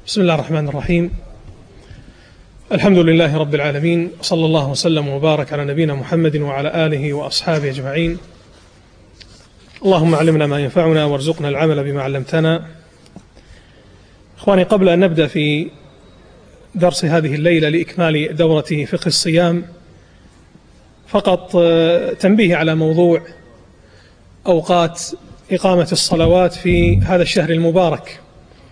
بسم الله الرحمن الرحيم. الحمد لله رب العالمين، صلى الله وسلم وبارك على نبينا محمد وعلى آله وأصحابه أجمعين. اللهم علمنا ما ينفعنا وارزقنا العمل بما علمتنا. إخواني، قبل أن نبدأ في درس هذه الليلة لإكمال دورة فقه الصيام، فقط تنبيه على موضوع أوقات إقامة الصلوات في هذا الشهر المبارك.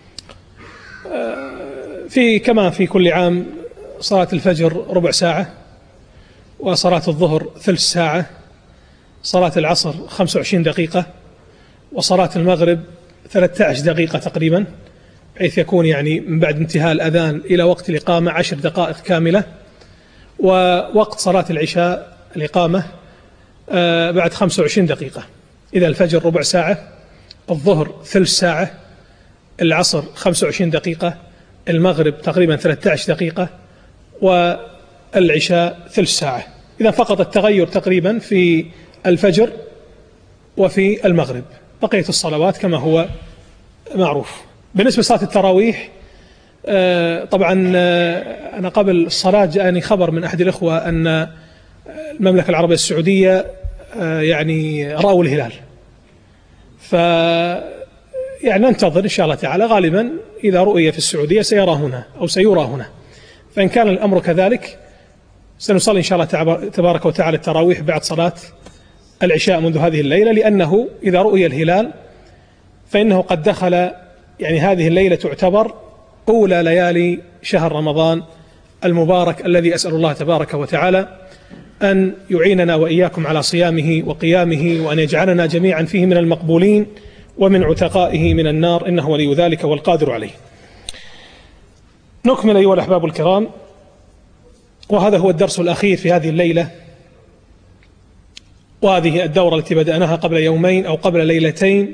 كما في كل عام، صلاة الفجر ربع ساعة، وصلاة الظهر ثلث ساعة، صلاة العصر 25 دقيقة، وصلاة المغرب 13 دقيقة تقريبا، بحيث يكون يعني من بعد انتهاء الأذان إلى وقت الإقامة 10 دقائق كاملة. ووقت صلاة العشاء الإقامة بعد 25 دقيقة. إذا الفجر ربع ساعة، الظهر ثلث ساعة، العصر 25 دقيقة، المغرب تقريبا 13 دقيقة، والعشاء ثلث ساعة. إذا فقط التغير تقريبا في الفجر وفي المغرب، بقية الصلوات كما هو معروف. بالنسبة لصلاة التراويح، طبعا أنا قبل الصلاة جاءني خبر من أحد الإخوة أن المملكة العربية السعودية يعني رأوا الهلال، يعني ننتظر إن شاء الله تعالى. غالبا إذا رؤي في السعودية سيرى هنا أو سيرى هنا، فإن كان الأمر كذلك سنصلي إن شاء الله تبارك وتعالى التراويح بعد صلاة العشاء منذ هذه الليلة، لأنه إذا رؤي الهلال فإنه قد دخل، يعني هذه الليلة تعتبر أولى ليالي شهر رمضان المبارك، الذي أسأل الله تبارك وتعالى أن يعيننا وإياكم على صيامه وقيامه، وأن يجعلنا جميعا فيه من المقبولين ومن عتقائه من النار، إنه ولي ذلك والقادر عليه. نكمل أيها الأحباب الكرام، وهذا هو الدرس الأخير في هذه الليلة، وهذه الدورة التي بدأناها قبل يومين أو قبل ليلتين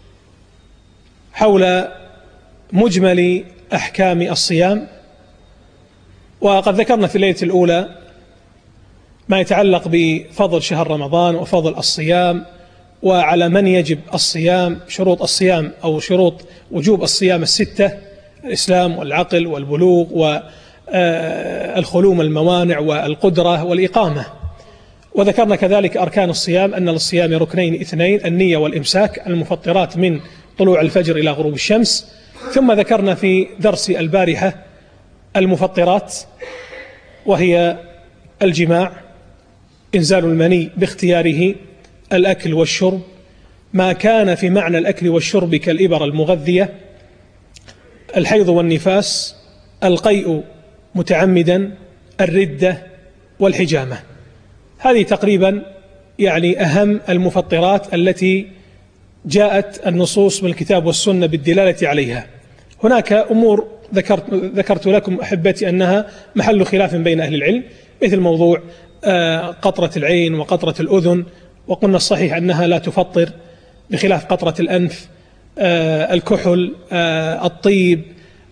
حول مجمل أحكام الصيام. وقد ذكرنا في الليلة الأولى ما يتعلق بفضل شهر رمضان وفضل الصيام، وعلى من يجب الصيام، شروط الصيام أو شروط وجوب الصيام الستة: الإسلام والعقل والبلوغ والخلو من الموانع والقدرة والإقامة. وذكرنا كذلك أركان الصيام، أن للصيام ركنين اثنين: النية والإمساك، المفطرات من طلوع الفجر إلى غروب الشمس. ثم ذكرنا في درس البارحة المفطرات، وهي الجماع، إنزال المني باختياره، الأكل والشرب، ما كان في معنى الأكل والشرب كالإبر المغذية، الحيض والنفاس، القيء متعمدا، الردة والحجامة. هذه تقريبا يعني أهم المفطرات التي جاءت النصوص من الكتاب والسنة بالدلالة عليها. هناك أمور ذكرت لكم أحبتي أنها محل خلاف بين أهل العلم، مثل موضوع قطرة العين وقطرة الأذن، وقلنا الصحيح أنها لا تفطر، بخلاف قطرة الأنف، الكحل، الطيب،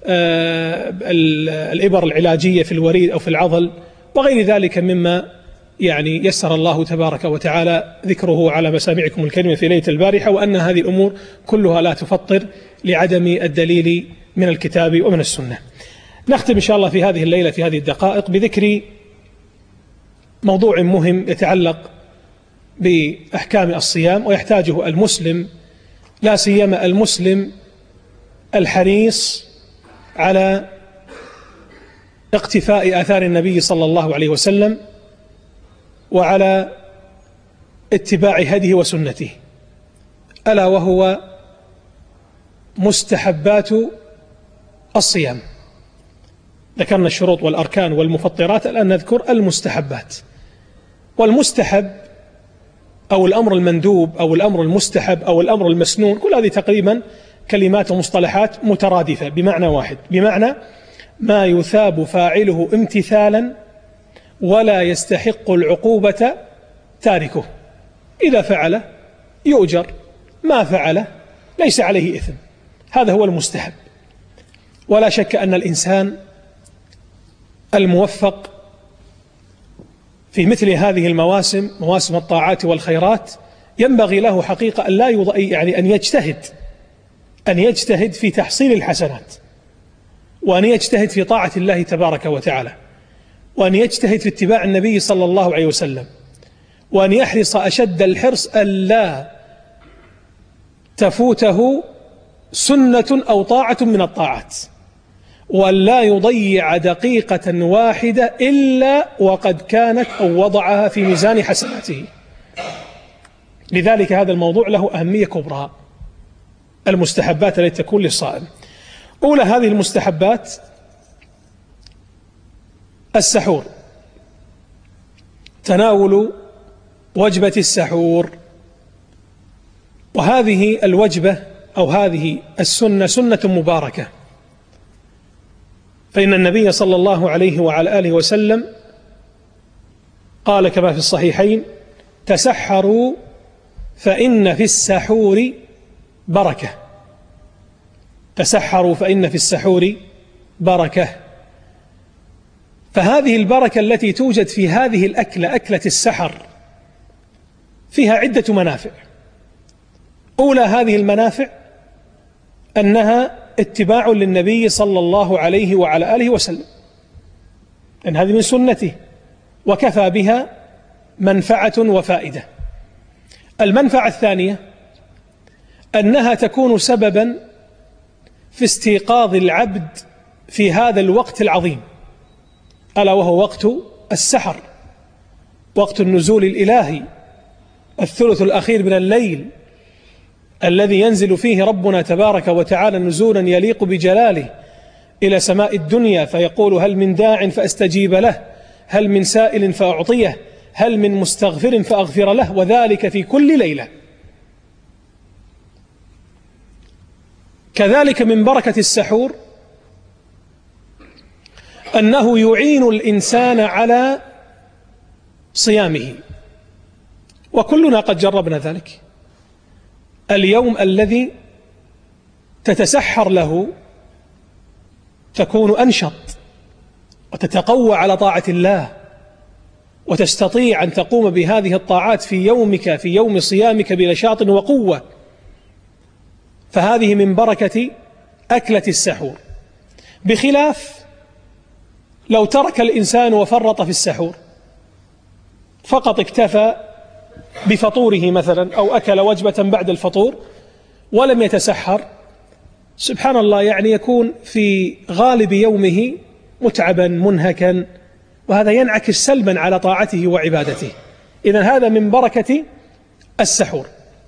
الإبر العلاجية في الوريد أو في العضل، وغير ذلك مما يعني يسر الله تبارك وتعالى ذكره على مسامعكم الكريمة في ليلة البارحة، وأن هذه الأمور كلها لا تفطر لعدم الدليل من الكتاب ومن السنة. نختم إن شاء الله في هذه الليلة في هذه الدقائق بذكر موضوع مهم يتعلق بأحكام الصيام، ويحتاجه المسلم، لا سيما المسلم الحريص على اقتفاء آثار النبي صلى الله عليه وسلم وعلى اتباع هديه وسنته، ألا وهو مستحبات الصيام. ذكرنا الشروط والأركان والمفطرات، الآن نذكر المستحبات. والمستحب أو الأمر المندوب أو الأمر المستحب أو الأمر المسنون، كل هذه تقريبا كلمات ومصطلحات مترادفة بمعنى واحد، بمعنى ما يثاب فاعله امتثالا ولا يستحق العقوبة تاركه. إذا فعل يؤجر، ما فعل ليس عليه إثم. هذا هو المستحب. ولا شك أن الإنسان الموفق في مثل هذه المواسم، مواسم الطاعات والخيرات، ينبغي له حقيقة أن لا يعني أن يجتهد في تحصيل الحسنات، وأن يجتهد في طاعة الله تبارك وتعالى، وأن يجتهد في اتباع النبي صلى الله عليه وسلم، وأن يحرص أشد الحرص ألا تفوته سنة أو طاعة من الطاعات، وأن لا يضيع دقيقة واحدة إلا وقد كانت أو وضعها في ميزان حسناته. لذلك هذا الموضوع له أهمية كبرى. المستحبات التي تكون للصائم: أولى هذه المستحبات السحور، تناول وجبة السحور. وهذه الوجبة أو هذه السنة سنة مباركة، فإن النبي صلى الله عليه وعلى آله وسلم قال كما في الصحيحين: تسحروا فإن في السحور بركة. تسحروا فإن في السحور بركة. فهذه البركة التي توجد في هذه الأكلة، أكلة السحر، فيها عدة منافع. أولى هذه المنافع أنها اتباع للنبي صلى الله عليه وعلى آله وسلم، لأن هذه من سنته وكفى بها منفعة وفائدة. المنفعة الثانية أنها تكون سببا في استيقاظ العبد في هذا الوقت العظيم، ألا وهو وقت السحر، وقت النزول الإلهي، الثلث الأخير من الليل الذي ينزل فيه ربنا تبارك وتعالى نزولا يليق بجلاله إلى سماء الدنيا، فيقول: هل من داع فأستجيب له، هل من سائل فأعطيه، هل من مستغفر فأغفر له، وذلك في كل ليلة. كذلك من بركة السحور أنه يعين الإنسان على صيامه، وكلنا قد جربنا ذلك. اليوم الذي تتسحر له تكون أنشط وتتقوى على طاعة الله، وتستطيع أن تقوم بهذه الطاعات في يومك، في يوم صيامك، بنشاط وقوة. فهذه من بركة أكلة السحور، بخلاف لو ترك الإنسان وفرط في السحور، فقط اكتفى بفطوره مثلا، أو أكل وجبة بعد الفطور ولم يتسحر، سبحان الله، يعني يكون في غالب يومه متعبا منهكا، وهذا ينعكس سلبا على طاعته وعبادته. إذن هذا من بركة السحور.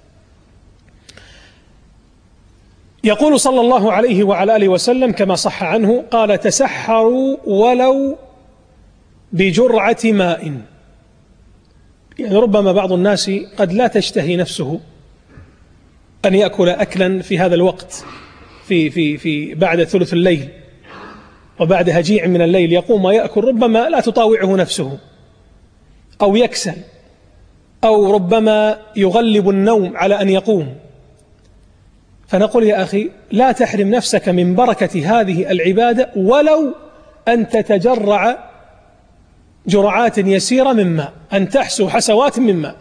يقول صلى الله عليه وعلى آله وسلم كما صح عنه قال: تسحروا ولو بجرعة ماء. يعني ربما بعض الناس قد لا تشتهي نفسه أن يأكل أكلا في هذا الوقت، في بعد ثلث الليل وبعد هجيع من الليل، يقوم ويأكل، ربما لا تطاوعه نفسه، أو يكسل، أو ربما يغلب النوم على أن يقوم. فنقول: يا أخي، لا تحرم نفسك من بركة هذه العبادة ولو أن تتجرع جرعات يسيرة من ماء، أن تحسو حسوات من ماء،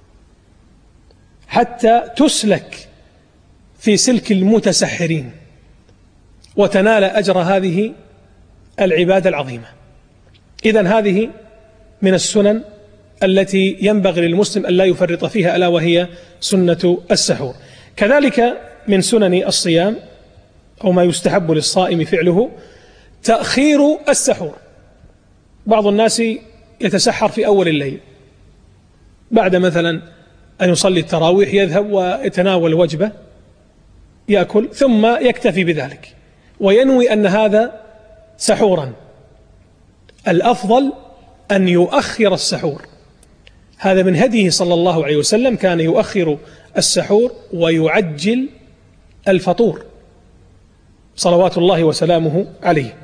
حتى تسلك في سلك المتسحرين وتنال أجر هذه العبادة العظيمة. إذن هذه من السنن التي ينبغي للمسلم أن لا يفرط فيها، ألا وهي سنة السحور. كذلك من سنن الصيام أو ما يستحب للصائم فعله تأخير السحور. بعض الناس يتسحر في أول الليل، بعد مثلا أن يصلي التراويح يذهب ويتناول وجبة يأكل، ثم يكتفي بذلك وينوي أن هذا سحورا. الأفضل أن يؤخر السحور، هذا من هديه صلى الله عليه وسلم، كان يؤخر السحور ويعجل الفطور صلوات الله وسلامه عليه.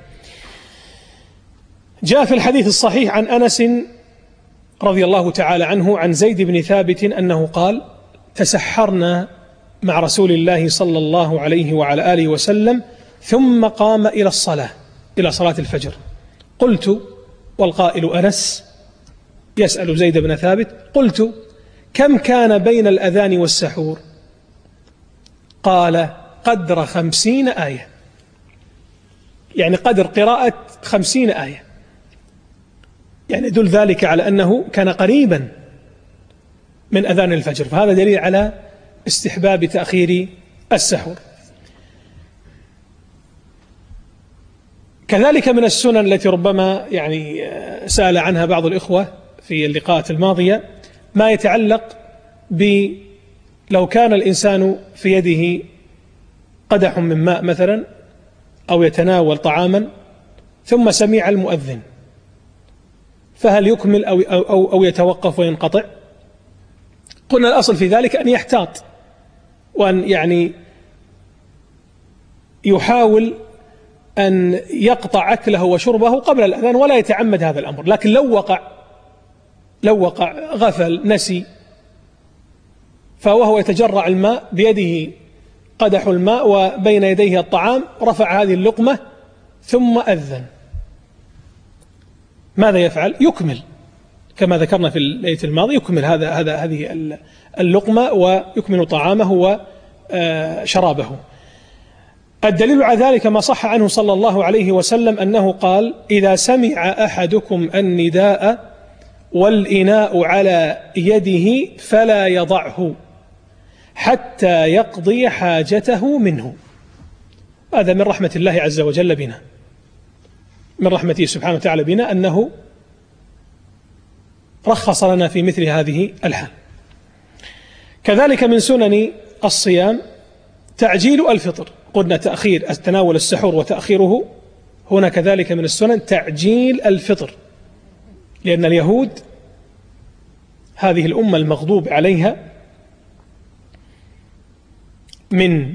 جاء في الحديث الصحيح عن أنس رضي الله تعالى عنه عن زيد بن ثابت أنه قال: تسحرنا مع رسول الله صلى الله عليه وعلى آله وسلم ثم قام إلى الصلاة، إلى صلاة الفجر. قلت، والقائل أنس يسأل زيد بن ثابت، قلت: كم كان بين الأذان والسحور؟ قال: قدر 50 آية. يعني قدر قراءة 50 آية، يعني يدل ذلك على أنه كان قريبا من أذان الفجر، فهذا دليل على استحباب تأخير السحور. كذلك من السنن التي ربما يعني سأل عنها بعض الإخوة في اللقاءات الماضية ما يتعلق لو كان الإنسان في يده قدح من ماء مثلا أو يتناول طعاما ثم سمع المؤذن، فهل يكمل أو يتوقف وينقطع؟ قلنا الأصل في ذلك أن يحتاط وأن يعني يحاول أن يقطع أكله وشربه قبل الأذان ولا يتعمد هذا الأمر. لكن لو وقع غفل نسي فوهو يتجرع الماء بيده قدح الماء وبين يديه الطعام، رفع هذه اللقمة ثم أذن، ماذا يفعل؟ يكمل كما ذكرنا في الليلة الماضية، يكمل هذه اللقمة ويكمل طعامه وشرابه. الدليل على ذلك ما صح عنه صلى الله عليه وسلم أنه قال: إذا سمع أحدكم النداء والإناء على يده فلا يضعه حتى يقضي حاجته منه. هذا من رحمة الله عز وجل بنا، من رحمته سبحانه وتعالى بنا أنه رخص لنا في مثل هذه الحال. كذلك من سنن الصيام تعجيل الفطر، قلنا تأخير التناول السحور وتأخيره، هنا كذلك من السنن تعجيل الفطر، لأن اليهود هذه الأمة المغضوب عليها من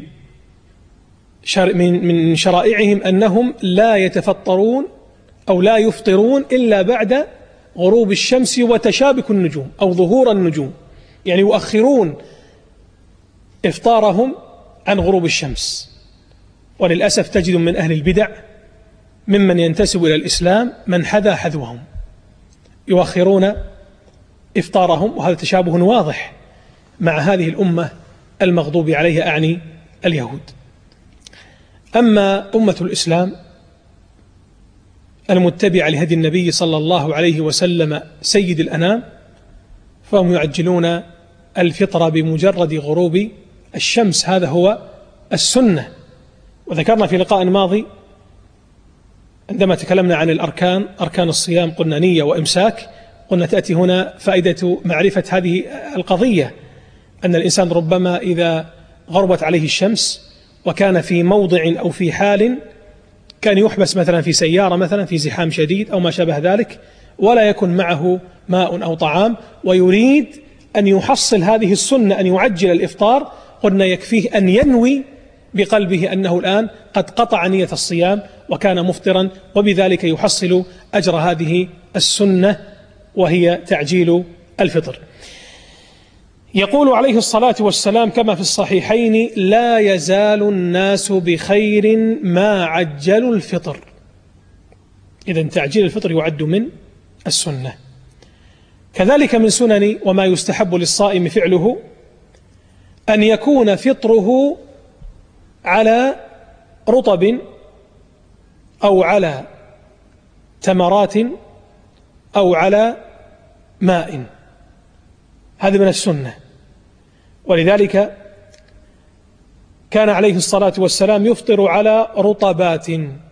شرائعهم أنهم لا يتفطرون أو لا يفطرون إلا بعد غروب الشمس وتشابك النجوم أو ظهور النجوم، يعني يؤخرون إفطارهم عن غروب الشمس. وللأسف تجد من أهل البدع ممن ينتسب إلى الإسلام من حذا حذوهم، يؤخرون إفطارهم، وهذا تشابه واضح مع هذه الأمة المغضوب عليها، أعني اليهود. أما أمة الإسلام المتبعة لهدي النبي صلى الله عليه وسلم سيد الأنام، فهم يعجلون الفطر بمجرد غروب الشمس، هذا هو السنة. وذكرنا في لقاء ماضي عندما تكلمنا عن الأركان، أركان الصيام، قلنا نية وإمساك، قلنا تأتي هنا فائدة معرفة هذه القضية، أن الإنسان ربما إذا غربت عليه الشمس وكان في موضع أو في حال كان يحبس مثلا في سيارة مثلا في زحام شديد أو ما شابه ذلك، ولا يكن معه ماء أو طعام، ويريد أن يحصل هذه السنة أن يعجل الإفطار، قلنا يكفيه أن ينوي بقلبه أنه الآن قد قطع نية الصيام وكان مفطرا، وبذلك يحصل أجر هذه السنة وهي تعجيل الفطر. يقول عليه الصلاة والسلام كما في الصحيحين: لا يزال الناس بخير ما عجلوا الفطر. إذن تعجيل الفطر يعد من السنة. كذلك من سنن وما يستحب للصائم فعله أن يكون فطره على رطب أو على تمرات أو على ماء، هذا من السنة. ولذلك كان عليه الصلاة والسلام يفطر على رطبات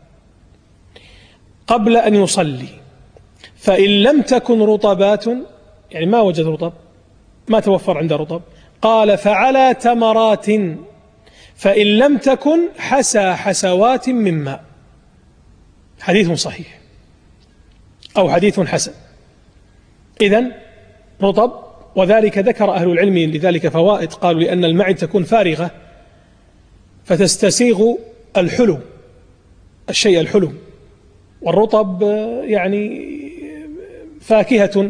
قبل أن يصلي، فإن لم تكن رطبات، يعني ما وجد رطب، ما توفر عنده رطب، قال فعلى تمرات، فإن لم تكن حسى حسوات من ماء. حديث صحيح أو حديث حسن. إذن رطب، وذلك ذكر أهل العلم لذلك فوائد، قالوا لأن المعدة تكون فارغة فتستسيغ الحلو، الشيء الحلو، والرطب يعني فاكهة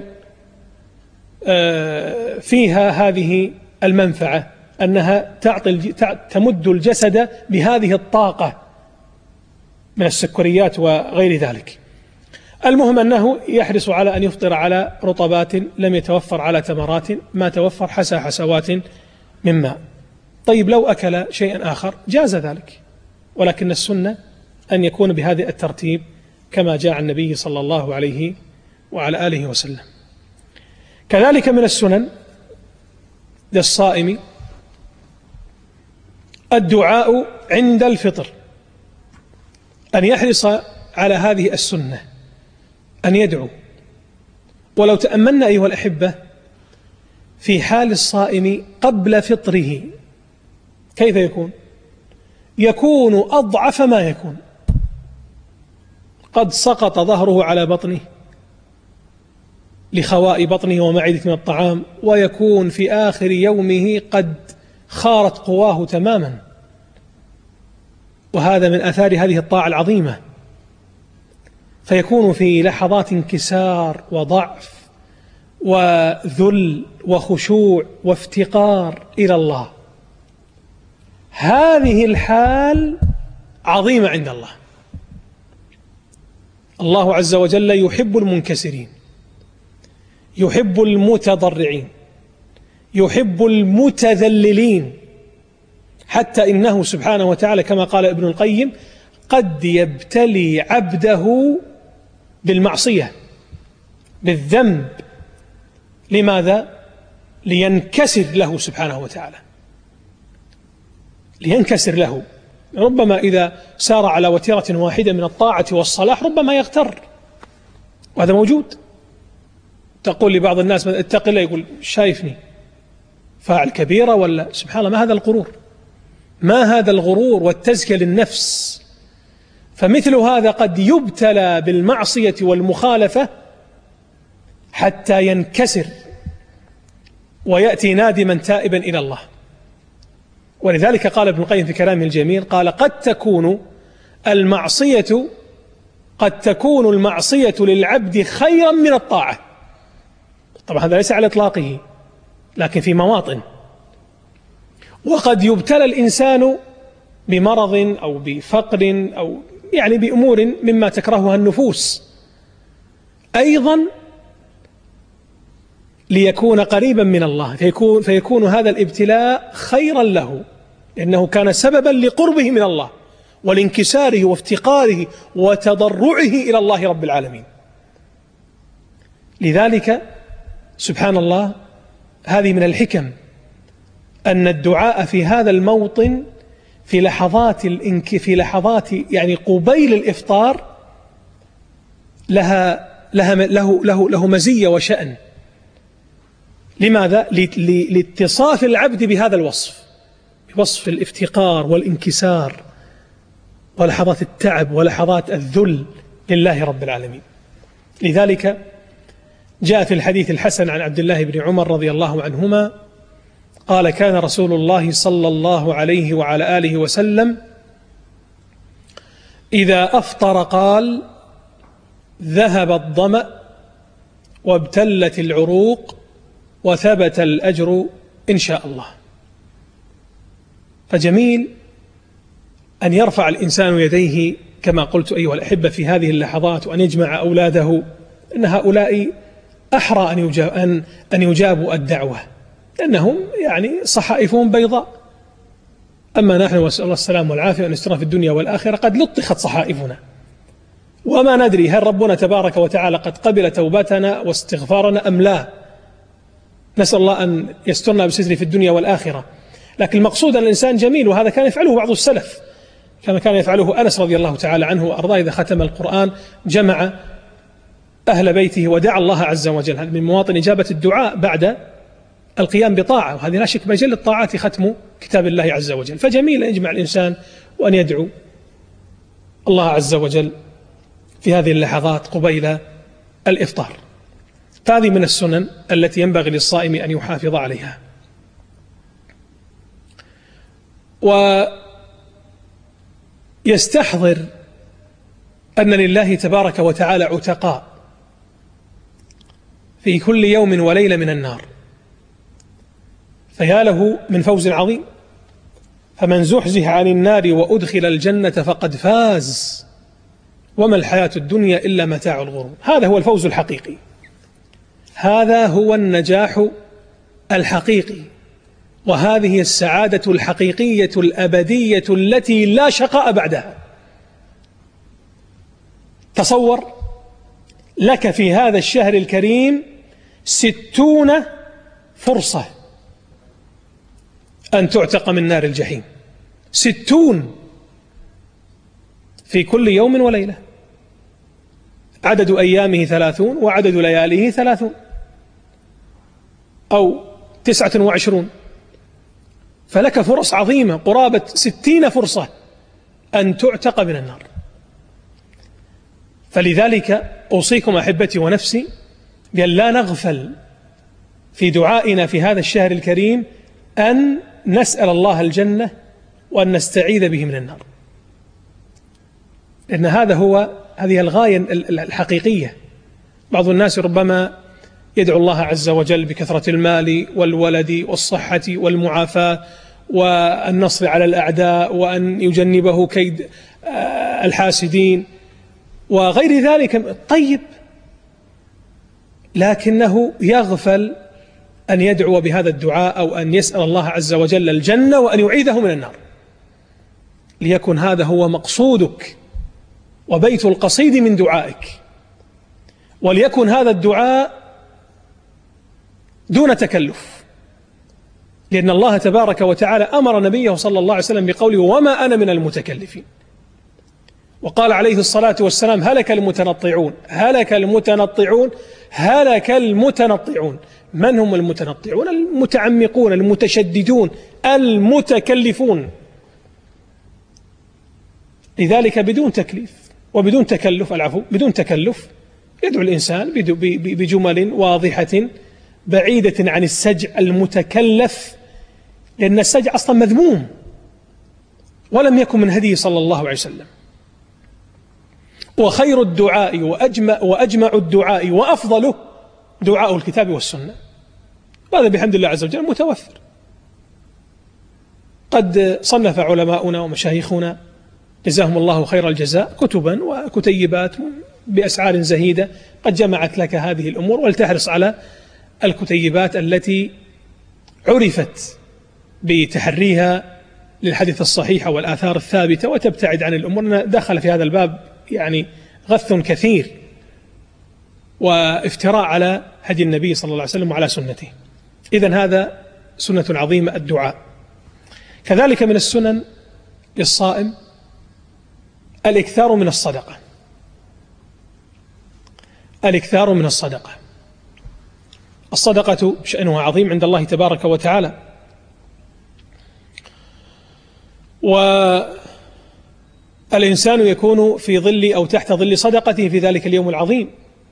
فيها هذه المنفعة أنها تمد الجسد بهذه الطاقة من السكريات وغير ذلك. المهم أنه يحرص على أن يفطر على رطبات، لم يتوفر على تمرات، ما توفر حسى حسوات من ماء. طيب لو أكل شيئا آخر جاز ذلك، ولكن السنة أن يكون بهذا الترتيب كما جاء عن النبي صلى الله عليه وعلى آله وسلم. كذلك من السنن للصائم الدعاء عند الفطر، أن يحرص على هذه السنة، أن يدعو. ولو تأملنا أيها الأحبة في حال الصائم قبل فطره كيف يكون أضعف ما يكون، قد سقط ظهره على بطنه لخواء بطنه ومعدة من الطعام، ويكون في آخر يومه قد خارت قواه تماما، وهذا من آثار هذه الطاعة العظيمة. فيكون في لحظات انكسار وضعف وذل وخشوع وافتقار إلى الله. هذه الحال عظيمة عند الله. الله عز وجل يحب المنكسرين، يحب المتضرعين، يحب المتذللين، حتى إنه سبحانه وتعالى كما قال ابن القيم قد يبتلي عبده بالمعصية بالذنب. لماذا؟ لينكسر له سبحانه وتعالى، لينكسر له. ربما إذا سار على وتيرة واحدة من الطاعة والصلاح ربما يغتر، وهذا موجود. تقول لبعض الناس اتق الله، يقول شايفني فاعل كبيرة ولا؟ سبحان الله، ما هذا الغرور، ما هذا الغرور والتزكية للنفس. فمثل هذا قد يبتلى بالمعصية والمخالفة حتى ينكسر ويأتي نادما تائبا إلى الله. ولذلك قال ابن القيم في كلامه الجميل، قال قد تكون المعصية للعبد خيرا من الطاعة. طبعا هذا ليس على إطلاقه، لكن في مواطن. وقد يبتلى الإنسان بمرض أو بفقر أو يعني بأمور مما تكرهها النفوس أيضا ليكون قريبا من الله، فيكون هذا الابتلاء خيرا له، لأنه كان سببا لقربه من الله ولانكساره وافتقاره وتضرعه إلى الله رب العالمين. لذلك سبحان الله هذه من الحكم أن الدعاء في هذا الموطن في لحظات يعني قبيل الإفطار له مزية وشأن. لماذا؟ لاتصاف العبد بهذا الوصف، بوصف الافتقار والانكسار ولحظات التعب ولحظات الذل لله رب العالمين. لذلك جاء في الحديث الحسن عن عبد الله بن عمر رضي الله عنهما قال كان رسول الله صلى الله عليه وعلى آله وسلم إذا أفطر قال ذهب الظمأ وابتلت العروق وثبت الأجر إن شاء الله. فجميل أن يرفع الإنسان يديه كما قلت أيها الأحبة في هذه اللحظات، وأن يجمع أولاده، إن هؤلاء أحرى أن يجابوا الدعوة، لأنهم يعني صحائفهم بيضاء. أما نحن وسأل الله السلام والعافية ونستر في الدنيا والآخرة قد لطخت صحائفنا، وما ندري هل ربنا تبارك وتعالى قد قبل توبتنا واستغفارنا أم لا. نسأل الله أن يسترنا بستره في الدنيا والآخرة. لكن المقصود أن الإنسان جميل، وهذا كان يفعله بعض السلف، كما كان يفعله أنس رضي الله تعالى عنه وأرضاه إذا ختم القرآن جمع أهل بيته ودعا الله عز وجل. هذا من مواطن إجابة الدعاء بعد القيام بطاعة، وهذه لا شك بجل الطاعات ختم كتاب الله عز وجل. فجميل أن يجمع الإنسان وأن يدعو الله عز وجل في هذه اللحظات قبيل الإفطار. فهذه من السنن التي ينبغي للصائم أن يحافظ عليها. ويستحضر أن لله تبارك وتعالى عتقاء في كل يوم وليلة من النار، فيا له من فوز عظيم. فمن زحزح عن النار وأدخل الجنة فقد فاز، وما الحياة الدنيا إلا متاع الغرور. هذا هو الفوز الحقيقي، هذا هو النجاح الحقيقي، وهذه السعادة الحقيقية الأبدية التي لا شقاء بعدها. تصور لك في هذا الشهر الكريم 60 فرصة أن تعتق من نار الجحيم، 60 في كل يوم وليلة، عدد أيامه 30 وعدد لياليه 30 أو 29، فلك فرص عظيمة قرابة 60 فرصة أن تعتق من النار. فلذلك أوصيكم أحبتي ونفسي بأن لا نغفل في دعائنا في هذا الشهر الكريم أن نسأل الله الجنة وأن نستعيذ به من النار، لأن هذه الغاية الحقيقية. بعض الناس ربما يدعو الله عز وجل بكثرة المال والولد والصحة والمعافاة والنصر على الأعداء وأن يجنبه كيد الحاسدين وغير ذلك، طيب، لكنه يغفل أن يدعو بهذا الدعاء أو أن يسأل الله عز وجل الجنة وأن يعيذه من النار، ليكن هذا هو مقصودك وبيت القصيد من دعائك، وليكن هذا الدعاء دون تكلف، لأن الله تبارك وتعالى أمر نبيه صلى الله عليه وسلم بقوله وما أنا من المتكلفين، وقال عليه الصلاة والسلام هلك المتنطعون هلك المتنطعون هلك المتنطعون. من هم المتنطعون؟ المتعمقون المتشددون المتكلفون. لذلك بدون تكليف وبدون تكلف، العفو، بدون تكلف يدعو الإنسان بجمل واضحة بعيدة عن السجع المتكلف، لأن السجع أصلا مذموم ولم يكن من هديه صلى الله عليه وسلم. وخير الدعاء وأجمع الدعاء وأفضله دعاء الكتاب والسنة، وهذا بحمد الله عز وجل متوفر. قد صنف علماؤنا ومشايخنا جزاهم الله خير الجزاء كتبا وكتيبات بأسعار زهيدة قد جمعت لك هذه الأمور، ولتحرص على الكتيبات التي عرفت بتحريها للحديث الصحيح والآثار الثابتة وتبتعد عن الأمور. دخل في هذا الباب يعني غث كثير وافتراء على هدي النبي صلى الله عليه وسلم وعلى سنته. إذن هذا سنة عظيمة الدعاء. كذلك من السنن للصائم الإكثار من الصدقة، الإكثار من الصدقة. الصدقة شأنها عظيم عند الله تبارك وتعالى، والإنسان يكون في ظل أو تحت ظل صدقته في ذلك اليوم العظيم.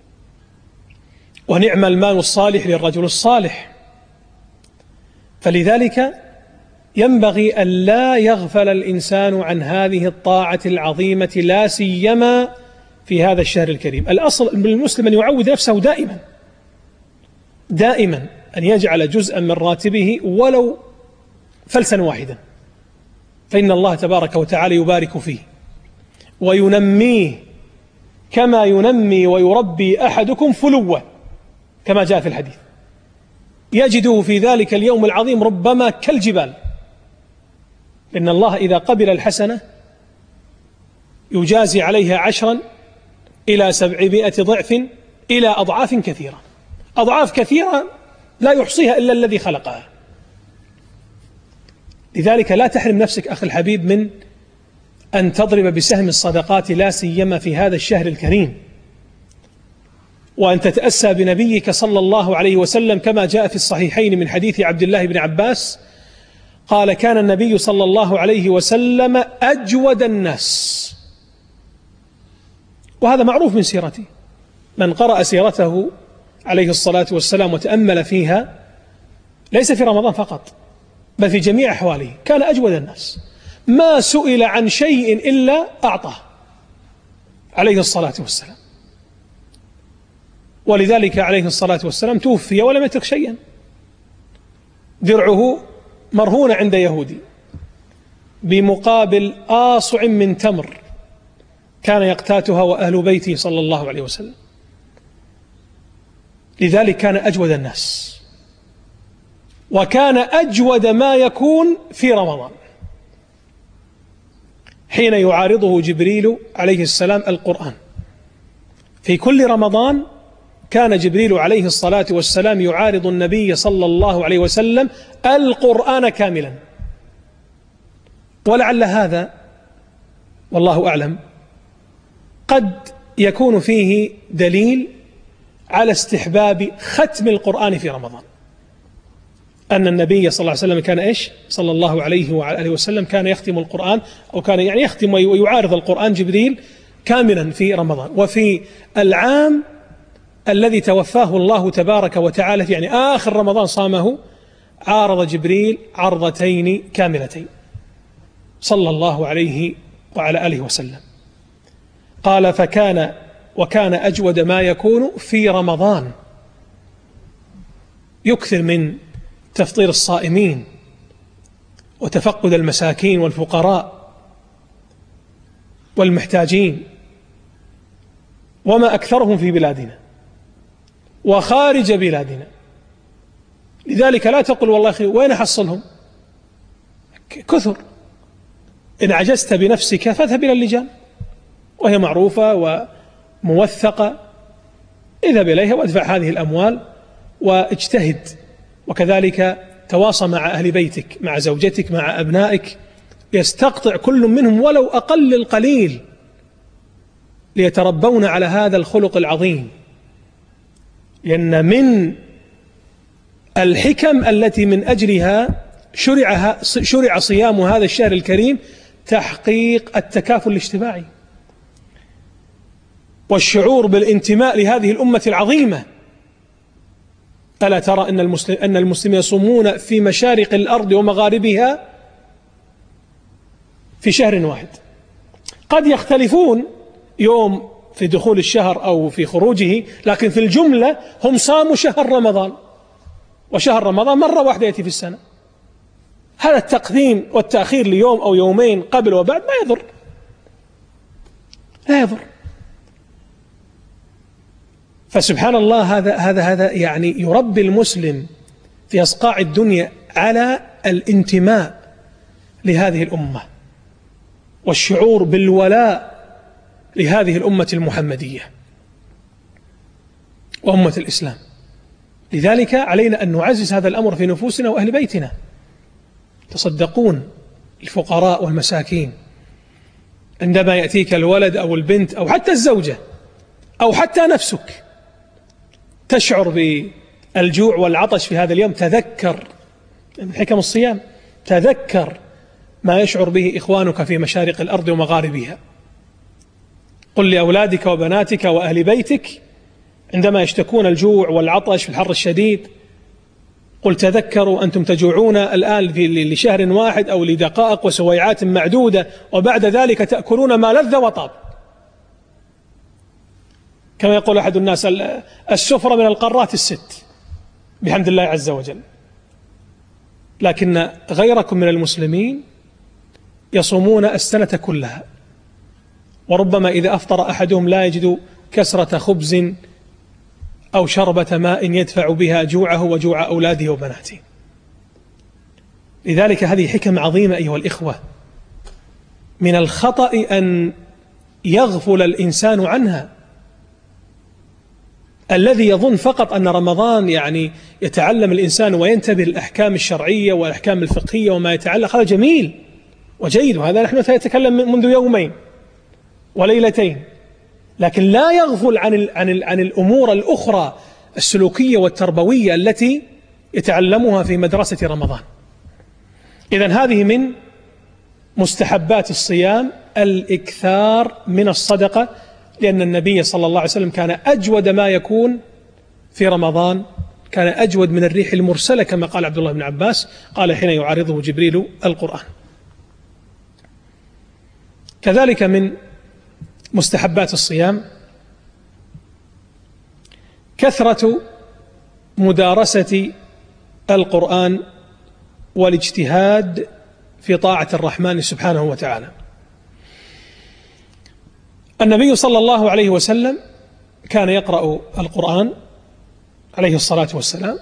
ونعم المال الصالح للرجل الصالح، فلذلك ينبغي أن لا يغفل الإنسان عن هذه الطاعة العظيمة، لا سيما في هذا الشهر الكريم. الأصل بالمسلم أن يعود نفسه دائما أن يجعل جزءا من راتبه ولو فلسا واحدا، فإن الله تبارك وتعالى يبارك فيه وينميه كما ينمي ويربي أحدكم فلوة، كما جاء في الحديث، يجده في ذلك اليوم العظيم ربما كالجبال، إن الله إذا قبل الحسنة يجازي عليها 10 إلى 700 ضعف إلى أضعاف كثيرة، أضعاف كثيرة لا يحصيها إلا الذي خلقها. لذلك لا تحرم نفسك أخي الحبيب من أن تضرب بسهم الصدقات، لا سيما في هذا الشهر الكريم، وأن تتأسى بنبيك صلى الله عليه وسلم كما جاء في الصحيحين من حديث عبد الله بن عباس قال كان النبي صلى الله عليه وسلم أجود الناس، وهذا معروف من سيرته، من قرأ سيرته عليه الصلاة والسلام وتأمل فيها ليس في رمضان فقط بل في جميع أحواله كان أجود الناس، ما سئل عن شيء إلا أعطاه عليه الصلاة والسلام. ولذلك عليه الصلاة والسلام توفي ولم يترك شيئا، درعه مرهون عند يهودي بمقابل آصع من تمر كان يقتاتها وأهل بيته صلى الله عليه وسلم. لذلك كان أجود الناس، وكان أجود ما يكون في رمضان حين يعارضه جبريل عليه السلام القرآن في كل رمضان كان جبريل عليه الصلاة والسلام يعارض النبي صلى الله عليه وسلم القرآن كاملا. ولعل هذا والله أعلم قد يكون فيه دليل على استحباب ختم القرآن في رمضان، أن النبي صلى الله عليه وسلم كان إيش صلى الله عليه وعلى آله وسلم كان يختم القرآن، أو كان يعني يختم ويعارض القرآن جبريل كاملا في رمضان. وفي العام الذي توفاه الله تبارك وتعالى يعني آخر رمضان صامه عارض جبريل عرضتين كاملتين صلى الله عليه وعلى آله وسلم. قال وكان أجود ما يكون في رمضان، يكثر من تفطير الصائمين وتفقد المساكين والفقراء والمحتاجين، وما أكثرهم في بلادنا وخارج بلادنا. لذلك لا تقل والله أخي وين أحصلهم، كثر. إن عجزت بنفسك فاذهب إلى اللجان وهي معروفة وموثقة، اذهب إليها وادفع هذه الأموال واجتهد، وكذلك تواصى مع أهل بيتك، مع زوجتك، مع أبنائك، يستقطع كل منهم ولو أقل القليل ليتربون على هذا الخلق العظيم. لأن من الحكم التي من أجلها شرع صيام هذا الشهر الكريم تحقيق التكافل الاجتماعي والشعور بالانتماء لهذه الأمة العظيمة. ألا ترى أن المسلمين يصومون في مشارق الأرض ومغاربها في شهر واحد؟ قد يختلفون يوم في دخول الشهر أو في خروجه، لكن في الجملة هم صاموا شهر رمضان، وشهر رمضان مرة واحدة يأتي في السنة. هذا التقديم والتأخير ليوم أو يومين قبل وبعد ما يضر، لا يضر. فسبحان الله هذا يعني يربي المسلم في أصقاع الدنيا على الانتماء لهذه الأمة والشعور بالولاء لهذه الأمة المحمدية وأمة الإسلام. لذلك علينا أن نعزز هذا الأمر في نفوسنا وأهل بيتنا. تصدقون الفقراء والمساكين. عندما يأتيك الولد أو البنت أو حتى الزوجة أو حتى نفسك تشعر بالجوع والعطش في هذا اليوم، تذكر من حكم الصيام، تذكر ما يشعر به إخوانك في مشارق الأرض ومغاربها. قل لأولادك وبناتك وأهل بيتك عندما يشتكون الجوع والعطش في الحر الشديد، قل تذكروا أنتم تجوعون الآن لشهر واحد أو لدقائق وسويعات معدودة، وبعد ذلك تأكلون ما لذ وطاب. كما يقول أحد الناس السفرة من القارات الست بحمد الله عز وجل. لكن غيركم من المسلمين يصومون السنة كلها، وربما إذا أفطر أحدهم لا يجد كسرة خبز أو شربة ماء يدفع بها جوعه وجوع أولاده وبناته. لذلك هذه حكم عظيمة أيها الإخوة، من الخطأ أن يغفل الإنسان عنها. الذي يظن فقط أن رمضان يعني يتعلم الإنسان وينتبه للأحكام الشرعية والأحكام الفقهية وما يتعلق، هذا جميل وجيد، وهذا نحن سنتكلم منذ يومين وليلتين، لكن لا يغفل عن الأمور الأخرى السلوكية والتربوية التي يتعلمها في مدرسة رمضان. إذن هذه من مستحبات الصيام الإكثار من الصدقة، لأن النبي صلى الله عليه وسلم كان أجود ما يكون في رمضان، كان أجود من الريح المرسلة كما قال عبد الله بن عباس، قال حين يعارضه جبريل القرآن. كذلك من مستحبات الصيام كثرة مدارسة القرآن والاجتهاد في طاعة الرحمن سبحانه وتعالى. النبي صلى الله عليه وسلم كان يقرأ القرآن عليه الصلاة والسلام،